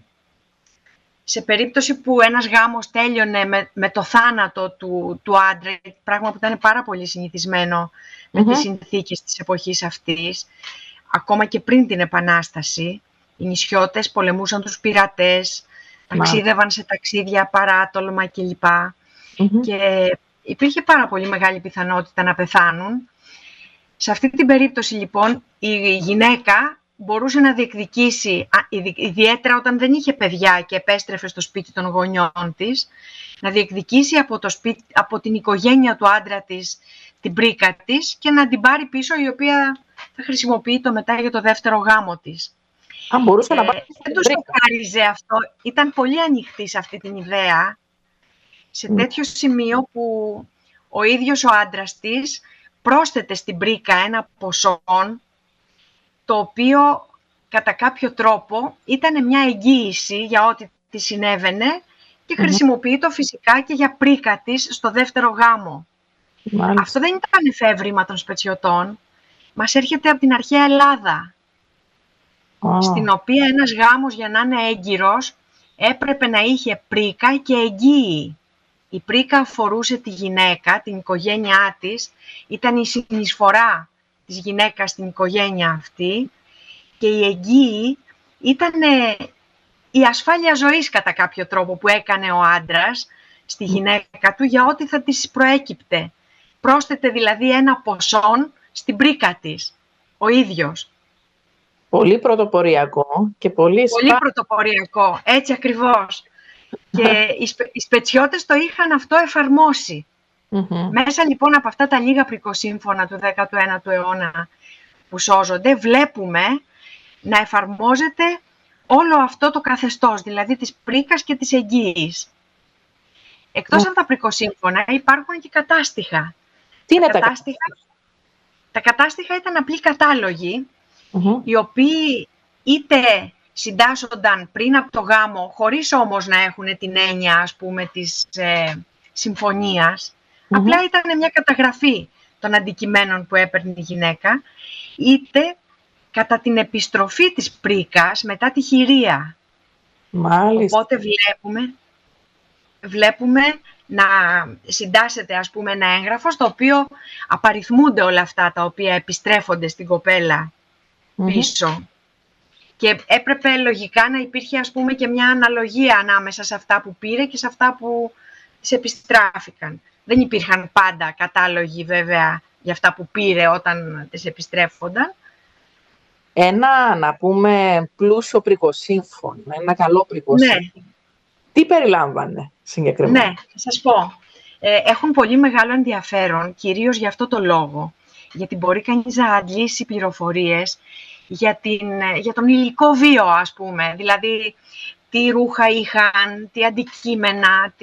S7: σε περίπτωση που ένας γάμος τέλειωνε με το θάνατο του άντρα, πράγμα που ήταν πάρα πολύ συνηθισμένο με τις συνθήκες της εποχής αυτής, ακόμα και πριν την Επανάσταση, οι νησιώτες πολεμούσαν τους πειρατές, ταξίδευαν σε ταξίδια παράτολμα κλπ. Και υπήρχε πάρα πολύ μεγάλη πιθανότητα να πεθάνουν. Σε αυτή την περίπτωση λοιπόν η γυναίκα μπορούσε να διεκδικήσει, ιδιαίτερα όταν δεν είχε παιδιά και επέστρεφε στο σπίτι των γονιών της, να διεκδικήσει από την οικογένεια του άντρα της την πρίκα της και να την πάρει πίσω, η οποία θα χρησιμοποιεί το μετά για το δεύτερο γάμο της.
S3: Αν μπορούσε να πάρει
S7: δεν τους σοκάριζε αυτό. Ήταν πολύ ανοιχτή σε αυτή την ιδέα, σε τέτοιο σημείο που ο ίδιος ο άντρας της πρόσθεται στην πρίκα ένα ποσό, το οποίο κατά κάποιο τρόπο ήταν μια εγγύηση για ό,τι τη συνέβαινε και χρησιμοποιεί το φυσικά και για πρίκα της στο δεύτερο γάμο. Αυτό δεν ήταν εφεύρημα των Σπετσιωτών. Μας έρχεται από την αρχαία Ελλάδα, στην οποία ένας γάμος για να είναι έγκυρος έπρεπε να είχε πρίκα και εγγύη. Η πρίκα αφορούσε τη γυναίκα, την οικογένειά της, ήταν η συνεισφορά της γυναίκας στην οικογένεια αυτή, και η εγγύη ήταν η ασφάλεια ζωής κατά κάποιο τρόπο που έκανε ο άντρας στη γυναίκα του για ό,τι θα της προέκυπτε. Πρόσθεται δηλαδή ένα ποσόν στην πρίκα της, ο ίδιος.
S3: Πολύ πρωτοποριακό και πολύ
S7: πρωτοποριακό, έτσι ακριβώς. Και οι Σπετσιώτες το είχαν αυτό εφαρμόσει. Μέσα λοιπόν από αυτά τα λίγα πρικοσύμφωνα του 19ου αιώνα που σώζονται, βλέπουμε να εφαρμόζεται όλο αυτό το καθεστώς, δηλαδή της πρίκας και της εγγύης. Εκτός από τα πρικοσύμφωνα υπάρχουν και κατάστοιχα.
S3: Τι είναι
S7: τα κατάστοιχα ήταν απλοί κατάλογοι, οι οποίοι είτε συντάσσονταν πριν από το γάμο, χωρίς όμως να έχουν την έννοια, ας πούμε, της συμφωνίας. Απλά ήταν μια καταγραφή των αντικειμένων που έπαιρνε η γυναίκα, είτε κατά την επιστροφή της πρίκας μετά τη χειρία.
S3: Μάλιστα.
S7: Οπότε βλέπουμε να συντάσσεται, ας πούμε, ένα έγγραφο στο οποίο απαριθμούνται όλα αυτά τα οποία επιστρέφονται στην κοπέλα πίσω. Και έπρεπε λογικά να υπήρχε, ας πούμε, και μια αναλογία ανάμεσα σε αυτά που πήρε και σε αυτά που σε επιστράφηκαν. Δεν υπήρχαν πάντα κατάλογοι, βέβαια, για αυτά που πήρε όταν τις επιστρέφονταν.
S3: Ένα, να πούμε, πλούσιο πρικοσύμφωνο, ένα καλό πρικοσύμφωνο.
S7: Ναι.
S3: Τι περιλάμβανε συγκεκριμένα?
S7: Ναι, θα σας πω. Έχουν πολύ μεγάλο ενδιαφέρον, κυρίως για αυτό το λόγο. Γιατί μπορεί κανείς να αντλήσει πληροφορίες για τον υλικό βίο, ας πούμε. Δηλαδή, τι ρούχα είχαν, τι αντικείμενα,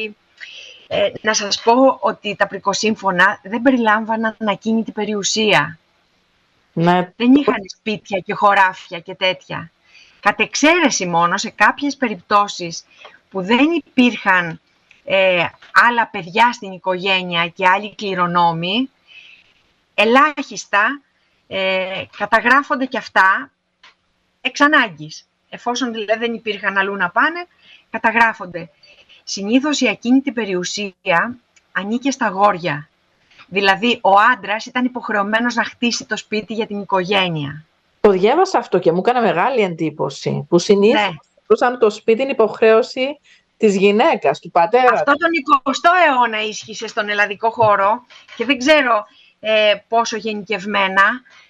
S7: να σας πω ότι τα πρικοσύμφωνα δεν περιλάμβαναν ακίνητη περιουσία.
S3: Ναι.
S7: Δεν είχαν σπίτια και χωράφια και τέτοια. Κατ' εξαίρεση μόνο σε κάποιες περιπτώσεις που δεν υπήρχαν άλλα παιδιά στην οικογένεια και άλλοι κληρονόμοι, ελάχιστα καταγράφονται και αυτά εξ ανάγκης. Εφόσον δηλαδή δεν υπήρχαν αλλού να πάνε, καταγράφονται. Συνήθως η ακίνητη περιουσία ανήκε στα αγόρια. Δηλαδή ο άντρας ήταν υποχρεωμένος να χτίσει το σπίτι για την οικογένεια.
S3: Το διάβασα αυτό και μου έκανε μεγάλη εντύπωση. Που συνήθως το σπίτι είναι υποχρέωση της γυναίκας, του πατέρα.
S7: Αυτό τον 20ο αιώνα ίσχυσε στον ελλαδικό χώρο και δεν ξέρω πόσο γενικευμένα.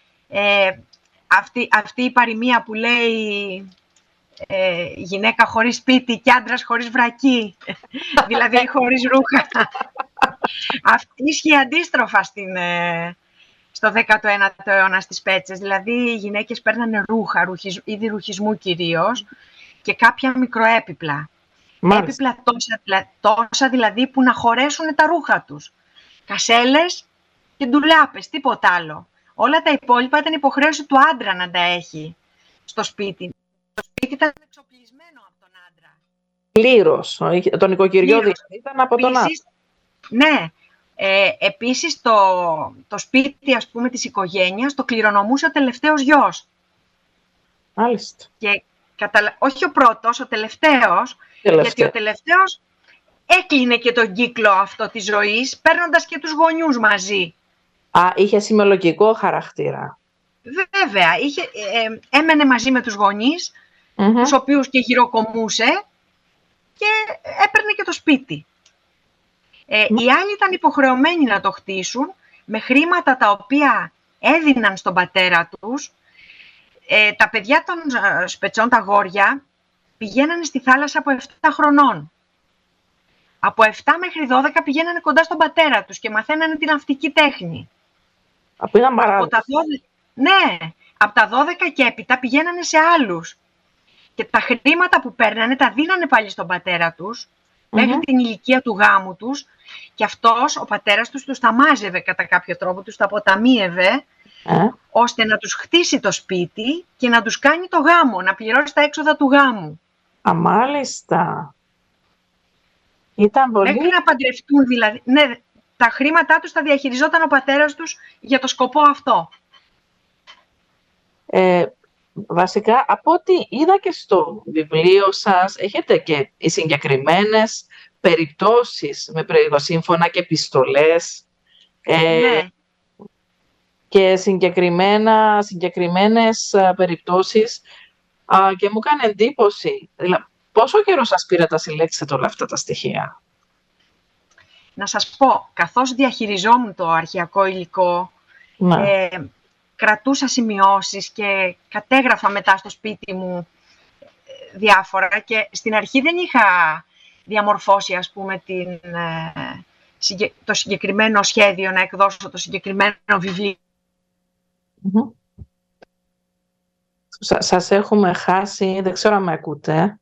S7: Αυτή η παροιμία που λέει γυναίκα χωρίς σπίτι και άντρας χωρίς βρακί, δηλαδή χωρίς ρούχα. Αυτή ίσχυε αντίστροφα στο 19ο αιώνα στις Πέτσες. Δηλαδή οι γυναίκες παίρνανε ρούχα, είδη ρουχισμού κυρίως, και κάποια μικροέπιπλα. Έπιπλα τόσα δηλαδή που να χωρέσουν τα ρούχα τους. Κασέλες και ντουλάπες, τίποτα άλλο. Όλα τα υπόλοιπα ήταν υποχρέωση του άντρα να τα έχει στο σπίτι. Το σπίτι ήταν εξοπλισμένο από τον άντρα.
S3: Πλήρως. Το νοικοκυριό ήταν από τον άντρα.
S7: Ναι. Επίσης το σπίτι, ας πούμε, της οικογένειας το κληρονομούσε ο τελευταίος γιος.
S3: Μάλιστα.
S7: Και όχι ο πρώτος, ο τελευταίος. Γιατί ο τελευταίος έκλεινε και τον κύκλο αυτό της ζωής, παίρνοντας και τους γονιούς μαζί.
S3: Είχε σημειολογικό χαρακτήρα.
S7: Βέβαια, έμενε μαζί με τους γονείς, τους οποίους και γυροκομούσε, σπίτι. Οι άλλοι ήταν υποχρεωμένοι να το χτίσουν με χρήματα τα οποία έδιναν στον πατέρα τους. Τα παιδιά των σπετσών, τα αγόρια, πηγαίνανε στη θάλασσα από 7 χρονών. Από 7 μέχρι 12 πηγαίνανε κοντά στον πατέρα τους και μαθαίνανε την ναυτική τέχνη.
S3: Από τα
S7: 12, ναι, από τα 12 και έπειτα πηγαίνανε σε άλλους. Και τα χρήματα που παίρνανε τα δίνανε πάλι στον πατέρα τους, μέχρι την ηλικία του γάμου τους. Και αυτός, ο πατέρας τους τα μάζευε κατά κάποιο τρόπο, τους τα αποταμίευε, ώστε να τους χτίσει το σπίτι και να τους κάνει το γάμο, να πληρώσει τα έξοδα του γάμου.
S3: Μάλιστα. Ήταν πολύ...
S7: Μέχρι να παντρευτούν δηλαδή. Ναι, τα χρήματά τους τα διαχειριζόταν ο πατέρας τους για το σκοπό αυτό.
S3: Βασικά, από ό,τι είδα και στο βιβλίο σας, έχετε και οι συγκεκριμένες περιπτώσεις με προηγοσύμφωνα και επιστολές.
S7: Ναι.
S3: Και συγκεκριμένες περιπτώσεις και μου έκανε εντύπωση. Πόσο καιρό σας πήρε να συλλέξετε όλα αυτά τα στοιχεία?
S7: Να σας πω, καθώς διαχειριζόμουν το αρχαιακό υλικό, κρατούσα σημειώσεις και κατέγραφα μετά στο σπίτι μου διάφορα και στην αρχή δεν είχα διαμορφώσει, ας πούμε, το συγκεκριμένο σχέδιο να εκδώσω το συγκεκριμένο βιβλίο.
S3: Σας έχουμε χάσει, δεν ξέρω αν με ακούτε.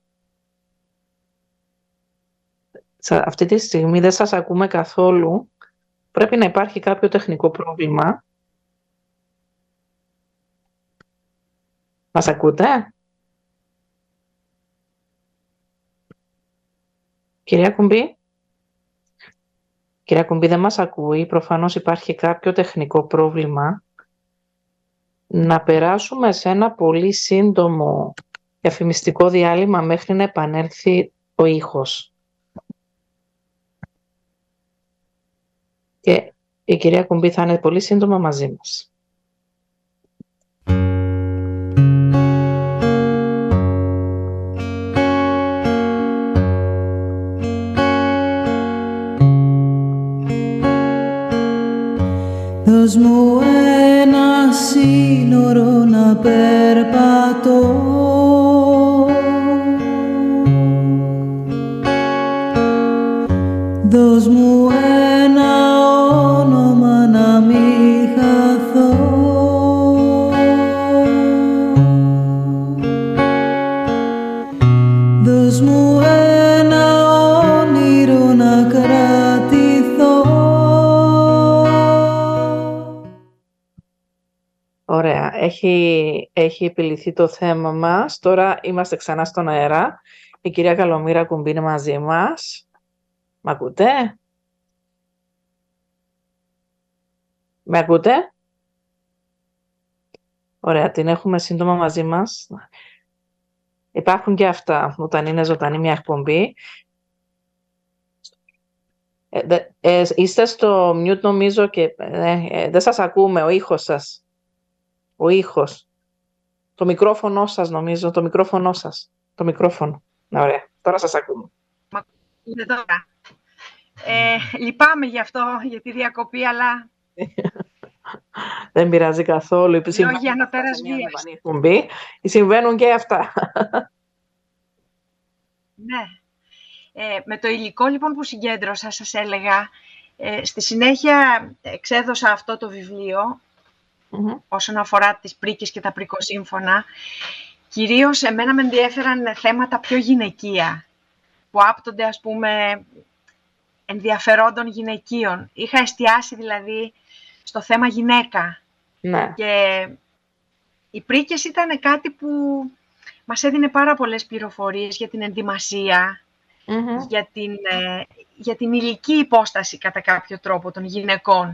S3: Αυτή τη στιγμή δεν σας ακούμε καθόλου. Πρέπει να υπάρχει κάποιο τεχνικό πρόβλημα. Μας ακούτε? Κυρία Κουμπή? Κυρία Κουμπή δεν μας ακούει. Προφανώς υπάρχει κάποιο τεχνικό πρόβλημα. Να περάσουμε σε ένα πολύ σύντομο διαφημιστικό διάλειμμα μέχρι να επανέλθει ο ήχος. Και η κυρία Κουμπή θα είναι πολύ σύντομα μαζί μας.
S2: Δώσ' μου ένα σύνορο να περπατώ, δώσ' μου ένα όνομα να μην χαθώ, δώσ' μου ένα όνειρο να κρατηθώ.
S3: Ωραία. Έχει επιλυθεί το θέμα μας. Τώρα είμαστε ξανά στον αέρα. Η κυρία Καλομήρα Κουμπή είναι μαζί μας. Μ' ακούτε? Με ακούτε? Ωραία, την έχουμε σύντομα μαζί μας. Υπάρχουν και αυτά όταν είναι ζωντανή μια εκπομπή. Είστε στο mute νομίζω και δεν σας ακούμε, ο ήχος σας. Ο ήχος. Το μικρόφωνο σας νομίζω, το μικρόφωνο σας. Το μικρόφωνο. Ωραία, τώρα σας ακούμε.
S7: Μ' ακούτε τώρα? Λυπάμαι γι' αυτό, για τη διακοπή, αλλά...
S3: Δεν πειράζει καθόλου.
S7: Λόγοι ανωτέρας βίας.
S3: Συμβαίνουν και αυτά.
S7: Ναι. Με το υλικό λοιπόν που συγκέντρωσα, σας έλεγα, στη συνέχεια εξέδωσα αυτό το βιβλίο, όσον αφορά τις πρίκες και τα πρικοσύμφωνα. Κυρίως εμένα με ενδιέφεραν θέματα πιο γυναικεία, που άπτονται, ας πούμε, ενδιαφερόντων γυναικείων. Είχα εστιάσει δηλαδή στο θέμα γυναίκα.
S3: Ναι.
S7: Και οι πρίκες ήταν κάτι που μας έδινε πάρα πολλές πληροφορίες για την ενδυμασία, για την υλική υπόσταση κατά κάποιο τρόπο των γυναικών.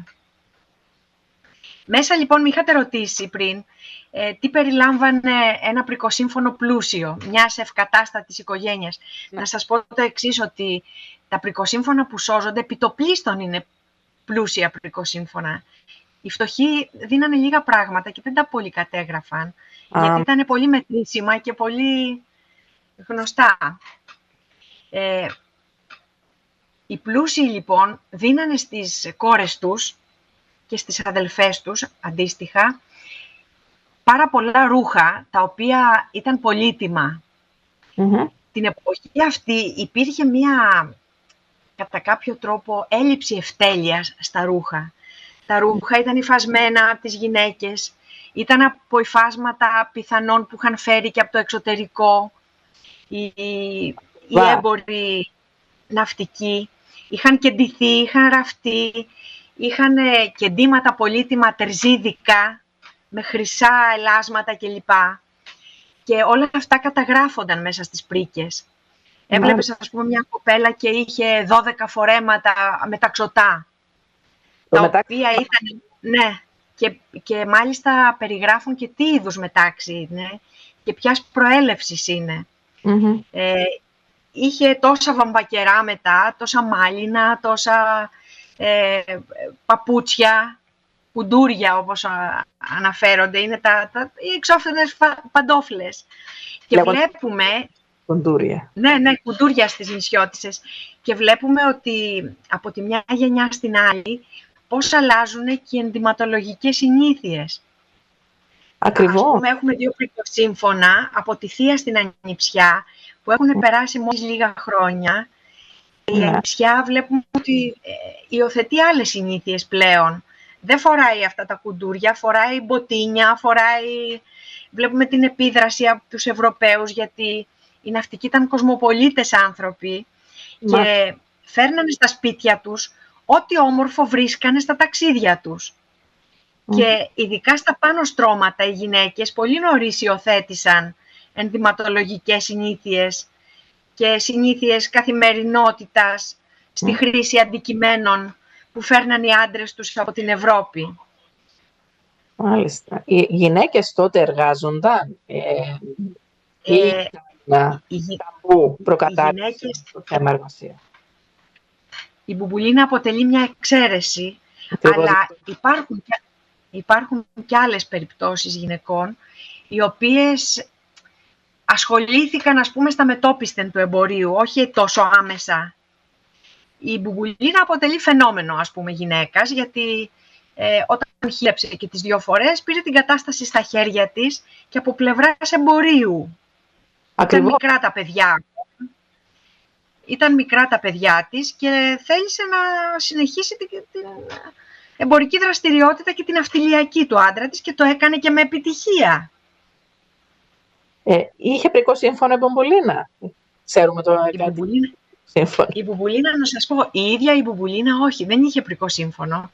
S7: Μέσα λοιπόν με είχατε ρωτήσει πριν τι περιλάμβανε ένα πρικοσύμφωνο πλούσιο μιας ευκατάστατης οικογένειας. Να σας πω το εξής, ότι τα πρικοσύμφωνα που σώζονται επιτοπλίστων είναι πλούσια πρικοσύμφωνα. Οι φτωχοί δίνανε λίγα πράγματα και δεν τα πολύ κατέγραφαν, γιατί ήταν πολύ μετρήσιμα και πολύ γνωστά. Οι πλούσιοι λοιπόν δίνανε στις κόρες τους και στις αδελφές τους αντίστοιχα πάρα πολλά ρούχα τα οποία ήταν πολύτιμα. Την εποχή αυτή υπήρχε μία, κατά κάποιο τρόπο, έλλειψη ευτέλειας στα ρούχα. Τα ρούχα ήταν υφασμένα από τις γυναίκες, ήταν από υφάσματα πιθανόν που είχαν φέρει και από το εξωτερικό. Οι έμποροι ναυτικοί είχαν κεντηθεί, είχαν ραφτεί, είχαν κεντήματα πολύτιμα τερζίδικα με χρυσά ελάσματα κλπ. Και όλα αυτά καταγράφονταν μέσα στις πρίκες. Έβλεπες, ας πούμε, μια κοπέλα και είχε 12 φορέματα μεταξωτά. Τα οποία ήταν, ναι, και μάλιστα περιγράφουν και τι είδους μετάξι είναι και ποιας προέλευσης είναι. Είχε τόσα βαμβακερά μετά, τόσα μάλινα, τόσα παπούτσια, κουντούρια όπως αναφέρονται, είναι οι εξώφθενες παντόφλες. Και βλέπουμε...
S3: Κουντούρια.
S7: Ναι, κουντούρια στις νησιώτισσες. Και βλέπουμε ότι από τη μια γενιά στην άλλη πώς αλλάζουν και οι ενδυματολογικές συνήθειες.
S3: Ακριβώς.
S7: Ας πούμε, έχουμε 2 πρικοσύμφωνα από τη Θεία στην Ανιψιά που έχουν περάσει μόλις λίγα χρόνια. Η Ανιψιά βλέπουμε ότι υιοθετεί άλλες συνήθειες πλέον. Δεν φοράει αυτά τα κουντούρια, φοράει μποτίνια, βλέπουμε την επίδραση από τους Ευρωπαίους, γιατί οι ναυτικοί ήταν κοσμοπολίτες άνθρωποι και φέρνανε στα σπίτια τους ό,τι όμορφο βρίσκανε στα ταξίδια τους. Και ειδικά στα πάνω στρώματα οι γυναίκες πολύ νωρίς υιοθέτησαν ενδυματολογικές συνήθειες και συνήθειες καθημερινότητας στη χρήση αντικειμένων που φέρναν οι άντρες τους από την Ευρώπη.
S3: Μάλιστα. Οι γυναίκες τότε εργάζονταν ταμπού προκατάληψη στο θέμα εργασία.
S7: Η μπουμπουλίνα αποτελεί μια εξαίρεση, αλλά υπάρχουν και άλλες περιπτώσεις γυναικών οι οποίες ασχολήθηκαν, ας πούμε, στα μετώπιστεν του εμπορίου, όχι τόσο άμεσα. Η μπουμπουλίνα αποτελεί φαινόμενο, ας πούμε, γυναίκας, γιατί όταν χύλεψε και τις 2 φορές, πήρε την κατάσταση στα χέρια της και από πλευράς εμπορίου. Ήταν μικρά τα παιδιά της και θέλησε να συνεχίσει την εμπορική δραστηριότητα και την αυτιλιακή του άντρα της και το έκανε και με επιτυχία.
S3: Είχε πρικοσύμφωνο η μπουμπουλίνα. Ξέρουμε το
S7: Η μπουμπουλίνα, να σας πω, η ίδια η μπουμπουλίνα όχι, δεν είχε πρικοσύμφωνο.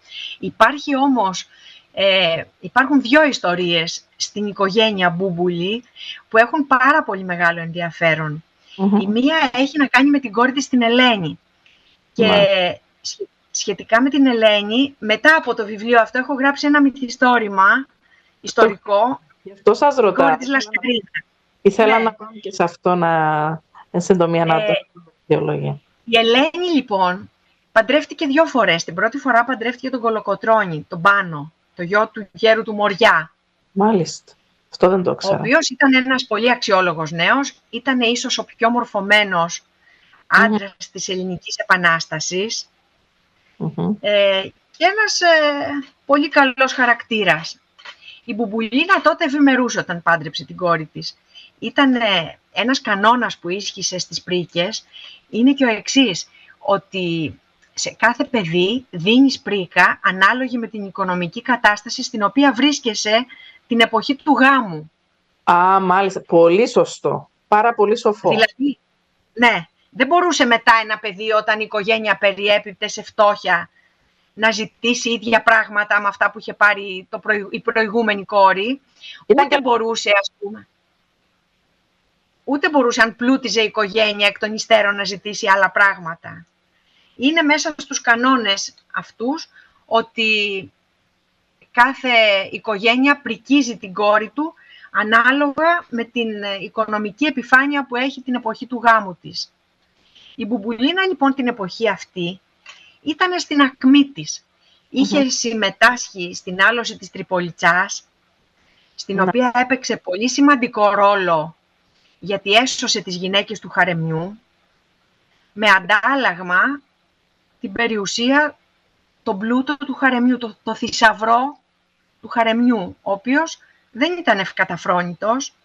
S7: Υπάρχουν 2 ιστορίες στην οικογένεια Μπούμπουλη που έχουν πάρα πολύ μεγάλο ενδιαφέρον. Η μία έχει να κάνει με την κόρη της την Ελένη. Και σχετικά με την Ελένη, μετά από το βιβλίο αυτό έχω γράψει ένα μυθιστόρημα ιστορικό.
S3: Γι' αυτό σας ρωτάω.
S7: Κόρη της Λασκαρίνα.
S3: Ήθελα να πάμε και σε αυτό εν συντομία να το διολογία.
S7: Η Ελένη λοιπόν παντρεύτηκε 2 φορές. Την πρώτη φορά παντρεύτηκε τον Κολοκοτρώνη, τον Πάνο, το γιο του γέρου του Μοριά.
S3: Μάλιστα. Αυτό δεν το ξέρω.
S7: Ο οποίος ήταν ένας πολύ αξιόλογος νέος, ήταν ίσως ο πιο μορφωμένος άντρας της Ελληνικής Επανάστασης και ένας πολύ καλός χαρακτήρας. Η Μπουμπουλίνα τότε ευημερούσε όταν πάντρεψε την κόρη της. Ήταν ένας κανόνας που ίσχυσε στις πρίκες, είναι και ο εξής, ότι σε κάθε παιδί δίνεις πρίκα ανάλογη με την οικονομική κατάσταση στην οποία βρίσκεσαι την εποχή του γάμου.
S3: Μάλιστα. Πολύ σωστό. Πάρα πολύ σοφό.
S7: Δηλαδή, ναι, δεν μπορούσε μετά ένα παιδί όταν η οικογένεια περιέπιπτε σε φτώχεια να ζητήσει ίδια πράγματα με αυτά που είχε πάρει η προηγούμενη κόρη. Ούτε μπορούσε, ας πούμε. Ούτε μπορούσε, αν πλούτιζε η οικογένεια εκ των υστέρων, να ζητήσει άλλα πράγματα. Είναι μέσα στους κανόνες αυτούς ότι κάθε οικογένεια πρικίζει την κόρη του ανάλογα με την οικονομική επιφάνεια που έχει την εποχή του γάμου της. Η Μπουμπουλίνα λοιπόν την εποχή αυτή ήταν στην ακμή της. Είχε συμμετάσχει στην άλωση της Τριπολιτσάς, στην οποία έπαιξε πολύ σημαντικό ρόλο γιατί έσωσε τις γυναίκες του χαρεμιού, με αντάλλαγμα την περιουσία, τον πλούτο του χαρεμιού, το θησαυρό του χαρεμιού, ο οποίος δεν ήταν ευκαταφρόνητος.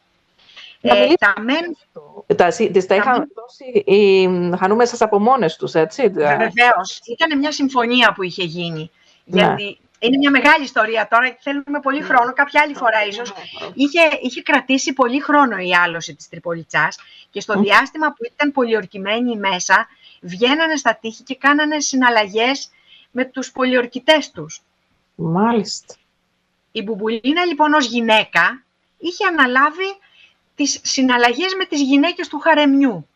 S3: Τις τα είχαν δώσει οι χανούμεσες από μόνες τους, έτσι.
S7: Βεβαίως. Ήταν μια συμφωνία που είχε γίνει. Γιατί είναι μια μεγάλη ιστορία τώρα, θέλουμε πολύ χρόνο, κάποια άλλη φορά ίσως. Είχε κρατήσει πολύ χρόνο η άλωση της Τριπολιτσάς και στο διάστημα που ήταν πολιορκημένοι μέσα, βγαίνανε στα τείχη και κάνανε συναλλαγές με τους πολιορκητές τους.
S3: Μάλιστα.
S7: Η Μπουμπουλίνα λοιπόν ως γυναίκα είχε αναλάβει τις συναλλαγές με τις γυναίκες του χαρεμιού.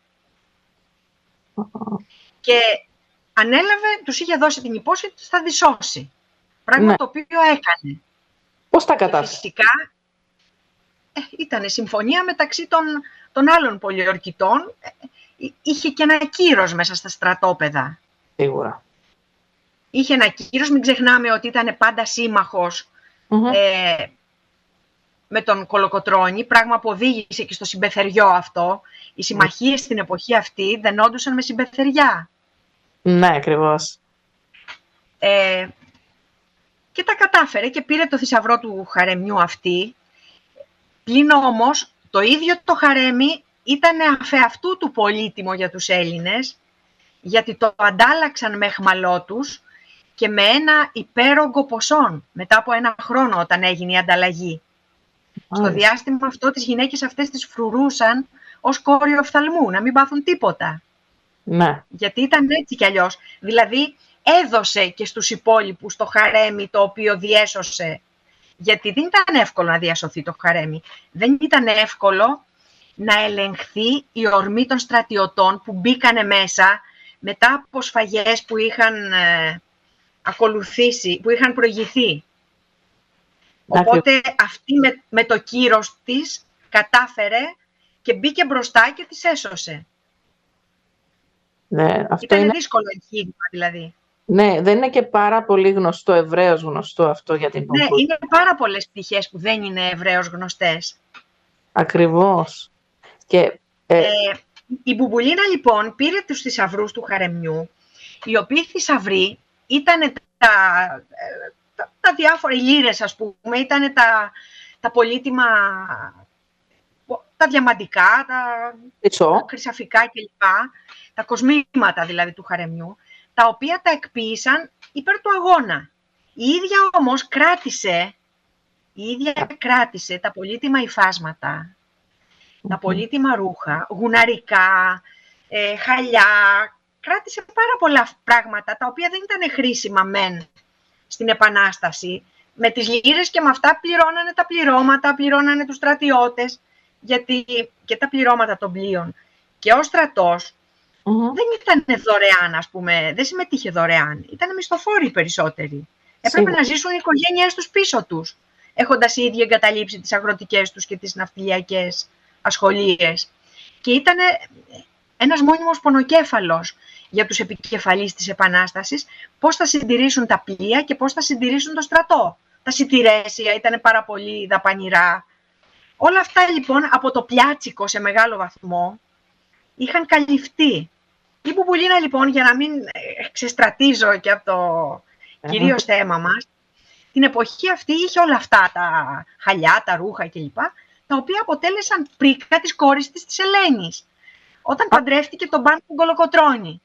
S7: Και ανέλαβε, τους είχε δώσει την υπόσχεση ότι θα δισώσει. Πράγμα το οποίο έκανε.
S3: Πώς τα κατάφερε?
S7: Φυσικά ήταν συμφωνία μεταξύ των άλλων πολιορκητών. Είχε και ένα κύρος μέσα στα στρατόπεδα.
S3: Σίγουρα.
S7: Είχε ένα κύρος, μην ξεχνάμε ότι ήταν πάντα σύμμαχος με τον Κολοκοτρώνη, πράγμα που οδήγησε και στο συμπεθεριό αυτό. Οι συμμαχίες στην εποχή αυτή δενόντουσαν με συμπεθεριά.
S3: Ναι, ακριβώς.
S7: Και τα κατάφερε και πήρε το θησαυρό του χαρεμιού αυτή. Πλην όμως, το ίδιο το χαρέμι ήταν αφεαυτού του πολύτιμο για τους Έλληνες, γιατί το αντάλλαξαν με αιχμαλό τους και με ένα υπέρογκο ποσόν, μετά από 1 χρόνο όταν έγινε η ανταλλαγή. Στο διάστημα αυτό τις γυναίκες αυτές τις φρουρούσαν ως κόριο οφθαλμού, να μην πάθουν τίποτα.
S3: Ναι.
S7: Γιατί ήταν έτσι κι αλλιώς. Δηλαδή έδωσε και στους υπόλοιπους το χαρέμι το οποίο διέσωσε. Γιατί δεν ήταν εύκολο να διασωθεί το χαρέμι. Δεν ήταν εύκολο να ελεγχθεί η ορμή των στρατιωτών που μπήκανε μέσα μετά από σφαγές που είχαν ακολουθήσει, που είχαν προηγηθεί. Οπότε αυτή με το κύρος της κατάφερε και μπήκε μπροστά και τις έσωσε.
S3: Ναι, αυτό
S7: ήταν
S3: είναι
S7: δύσκολο εγχείρημα δηλαδή.
S3: Ναι, δεν είναι και πάρα πολύ γνωστό, ευρέως γνωστό αυτό για την Μπουμπουλίνα.
S7: Ναι, είναι πάρα πολλές πτυχές που δεν είναι ευρέως γνωστές.
S3: Ακριβώς. Και,
S7: η Μπουμπουλίνα λοιπόν πήρε τους θησαυρούς του χαρεμιού, οι οποίοι θησαυροί ήταν τα διάφορα λίρες, ας πούμε, ήταν τα πολύτιμα, τα διαμαντικά, τα χρυσαφικά κλπ. Τα κοσμήματα δηλαδή του χαρεμιού, τα οποία τα εκποίησαν υπέρ του αγώνα. Η ίδια όμως κράτησε τα πολύτιμα υφάσματα, τα πολύτιμα ρούχα, γουναρικά, χαλιά, κράτησε πάρα πολλά πράγματα, τα οποία δεν ήταν χρήσιμα μεν στην Επανάσταση. Με τις λίρες και με αυτά πληρώνανε τα πληρώματα, πληρώνανε τους στρατιώτες, γιατί και τα πληρώματα των πλοίων. Και ο στρατός δεν ήταν δωρεάν, ας πούμε, δεν συμμετείχε δωρεάν. Ήταν μισθοφόροι οι περισσότεροι. Έπρεπε να ζήσουν οι οικογένειές τους πίσω τους, έχοντας οι ίδιοι εγκαταλείψει τις αγροτικές τους και τις ναυτιλιακές ασχολίες. Και ήταν ένας μόνιμος πονοκέφαλος για τους επικεφαλείς της Επανάστασης, πώς θα συντηρήσουν τα πλοία και πώς θα συντηρήσουν το στρατό. Τα σιτηρέσια ήταν πάρα πολύ δαπανηρά. Όλα αυτά λοιπόν από το πιάτσικο σε μεγάλο βαθμό είχαν καλυφθεί. Η Μπουμπουλίνα λοιπόν, για να μην ξεστρατίζω και από το κυρίως θέμα μας, την εποχή αυτή είχε όλα αυτά τα χαλιά, τα ρούχα κλπ, τα οποία αποτέλεσαν πρίκα της κόρης της Ελένης, όταν παντρεύτηκε τον Παν τον Κολοκοτρώνη.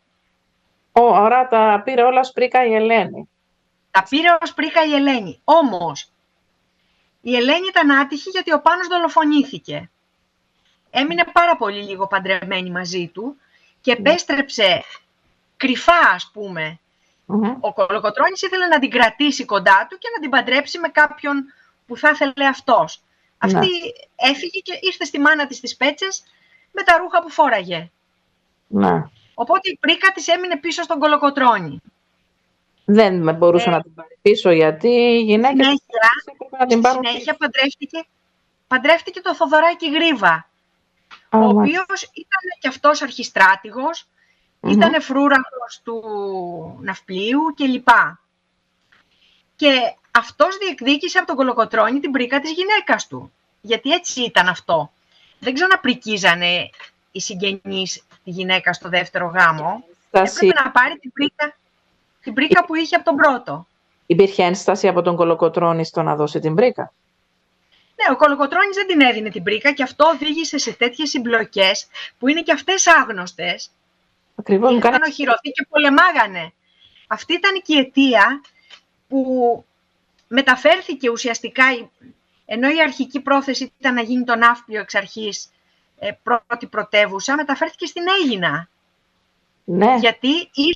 S3: Άρα τα πήρε όλα ως πρίκα η Ελένη.
S7: Τα πήρε ως πρίκα η Ελένη. Όμως, η Ελένη ήταν άτυχη γιατί ο Πάνος δολοφονήθηκε. Έμεινε πάρα πολύ λίγο παντρεμένη μαζί του και επέστρεψε κρυφά, ας πούμε. Ο Κολοκοτρώνης ήθελε να την κρατήσει κοντά του και να την παντρέψει με κάποιον που θα ήθελε αυτός. Αυτή έφυγε και ήρθε στη μάνα της στις Πέτσες με τα ρούχα που φόραγε. Οπότε η πρίκα της έμεινε πίσω στον Κολοκοτρώνη.
S3: Δεν μπορούσε να την πάρει πίσω, γιατί οι γυναίκες έπρεπε να την πάρουν
S7: συνέχεια παντρεύτηκε το Θοδωράκι Γρίβα, ο οποίος ήταν και αυτός αρχιστράτηγος, ήταν φρούραχος του ναυπλίου κλπ. Και αυτός διεκδίκησε από τον Κολοκοτρώνη την πρίκα της γυναίκας του, γιατί έτσι ήταν αυτό. Δεν ξαναπρικίζανε οι συγγενείς τη γυναίκα στο δεύτερο γάμο. Έπρεπε να πάρει την πρίκα την πρίκα που είχε από τον πρώτο.
S3: Υπήρχε ένσταση από τον Κολοκοτρώνη στο να δώσει την πρίκα.
S7: Ναι, ο Κολοκοτρώνης δεν την έδινε την πρίκα και αυτό οδήγησε σε τέτοιες συμπλοκές που είναι και αυτές άγνωστες.
S3: Ακριβώς.
S7: Είχαν οχυρωθεί και πολεμάγανε. Αυτή ήταν και η αιτία που μεταφέρθηκε ουσιαστικά, ενώ η αρχική πρόθεση ήταν να γίνει το Ναύπλιο εξ αρχής πρώτη πρωτεύουσα, μεταφέρθηκε στην Αίγινα.
S3: Ναι.
S7: Γιατί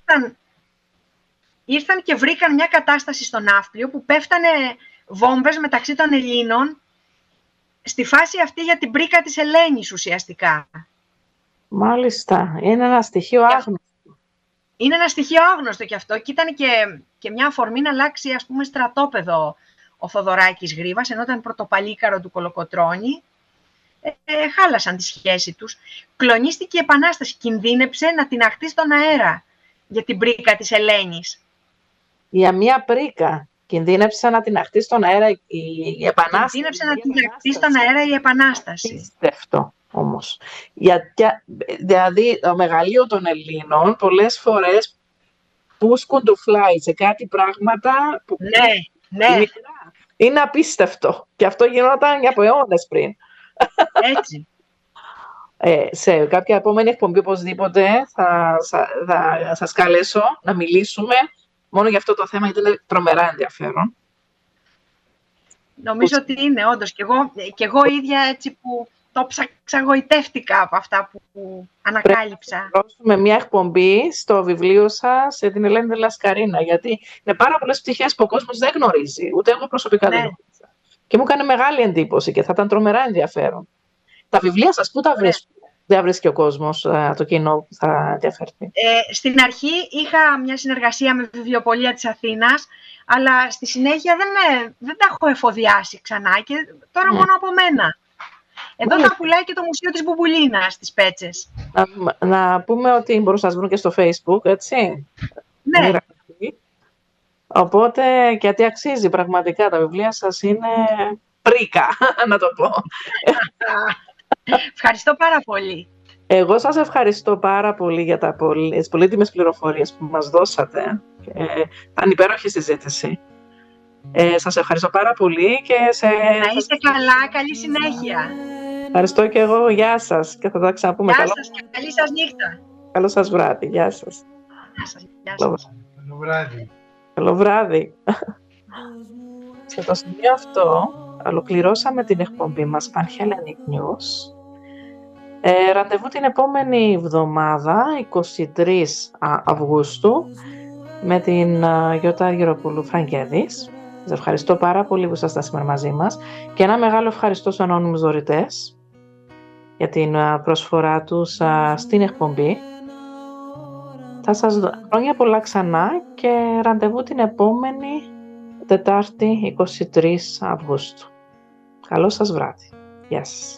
S7: ήρθαν και βρήκαν μια κατάσταση στο Ναύπλιο που πέφτανε βόμβες μεταξύ των Ελλήνων στη φάση αυτή για την πρίκα της Ελένης ουσιαστικά.
S3: Μάλιστα. Είναι ένα στοιχείο άγνωστο.
S7: Είναι ένα στοιχείο άγνωστο και αυτό, και ήταν και μια αφορμή να αλλάξει, ας πούμε, στρατόπεδο ο Θοδωράκης Γρίβας, ενώ ήταν πρωτοπαλίκαρο του Κολοκοτρώνη. Χάλασαν τη σχέση τους. Κλονίστηκε η Επανάσταση, κινδύνεψε να τιναχτεί στον αέρα για την πρίκα της Ελένης.
S3: Για μία πρίκα κινδύνεψε να τιναχτεί στον αέρα η Επανάσταση.
S7: Κινδύνεψε να τιναχτεί στον αέρα η Επανάσταση.
S3: Πίστευτο όμως. Δηλαδή, το μεγαλείο των Ελλήνων πολλές φορές πούσκουν το fly σε κάτι πράγματα που
S7: ναι.
S3: Είναι απίστευτο. Και αυτό γινόταν από αιώνες πριν.
S7: Έτσι.
S3: Σε κάποια επόμενη εκπομπή οπωσδήποτε θα σας καλέσω να μιλήσουμε μόνο για αυτό το θέμα, γιατί είναι τρομερά ενδιαφέρον.
S7: Νομίζω ότι είναι όντως. Και εγώ ίδια έτσι που το ψαγωγητεύτηκα από αυτά που ανακάλυψα.
S3: Πρέπει να δώσουμε μια εκπομπή στο βιβλίο σας, την Ελένη Δελασκαρίνα, γιατί είναι πάρα πολλές πτυχές που ο κόσμος δεν γνωρίζει, ούτε εγώ προσωπικά δεν γνωρίζα. Και μου έκανε μεγάλη εντύπωση και θα ήταν τρομερά ενδιαφέρον. Τα βιβλία σας πού τα βρίσκουν? Δεν βρίσκει ο κόσμος, το κοινό που θα ενδιαφερθεί?
S7: Στην αρχή είχα μια συνεργασία με βιβλιοπωλεία της Αθήνας, αλλά στη συνέχεια δεν τα έχω εφοδιάσει ξανά και τώρα μόνο από μένα. Εδώ τα πουλάει και το Μουσείο της Μπουμπουλίνας στις Πέτσες.
S3: Να πούμε ότι μπορούν να σας βρουν και στο Facebook, έτσι.
S7: Ναι.
S3: Οπότε, γιατί αξίζει πραγματικά, τα βιβλία σας είναι πρίκα, να το πω.
S7: Ευχαριστώ πάρα πολύ.
S3: Εγώ σας ευχαριστώ πάρα πολύ για τις πολύτιμες πληροφορίες που μας δώσατε. Ήταν υπέροχη συζήτηση. Σας ευχαριστώ πάρα πολύ και
S7: να είστε καλά, καλή συνέχεια.
S3: Ευχαριστώ και εγώ, γεια σας και θα τα ξαναπούμε.
S7: Γεια σας και καλή σας νύχτα.
S3: Καλό σας βράδυ, γεια σας.
S7: Καλό
S4: βράδυ.
S3: Καλό βράδυ. Σε το σημείο αυτό ολοκληρώσαμε την εκπομπή μας Panhellenic News. Ραντεβού την επόμενη εβδομάδα, 23 Αυγούστου, με την Γιώτα Αργυροπούλου Φραγκέδης. Σας ευχαριστώ πάρα πολύ που ήσασταν σήμερα μαζί μας και ένα μεγάλο ευχαριστώ στους ανώνυμους δωρητές για την προσφορά τους στην εκπομπή. Θα σας δω χρόνια πολλά ξανά και ραντεβού την επόμενη Τετάρτη 23 Αυγούστου. Καλό σας βράδυ. Γεια σας.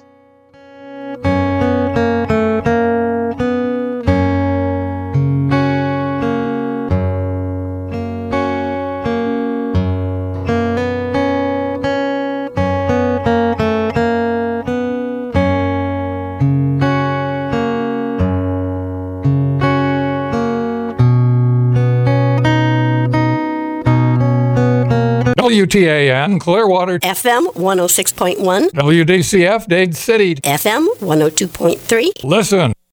S8: WTAN Clearwater
S9: FM 106.1
S8: WDCF Dade City
S9: FM 102.3
S8: Listen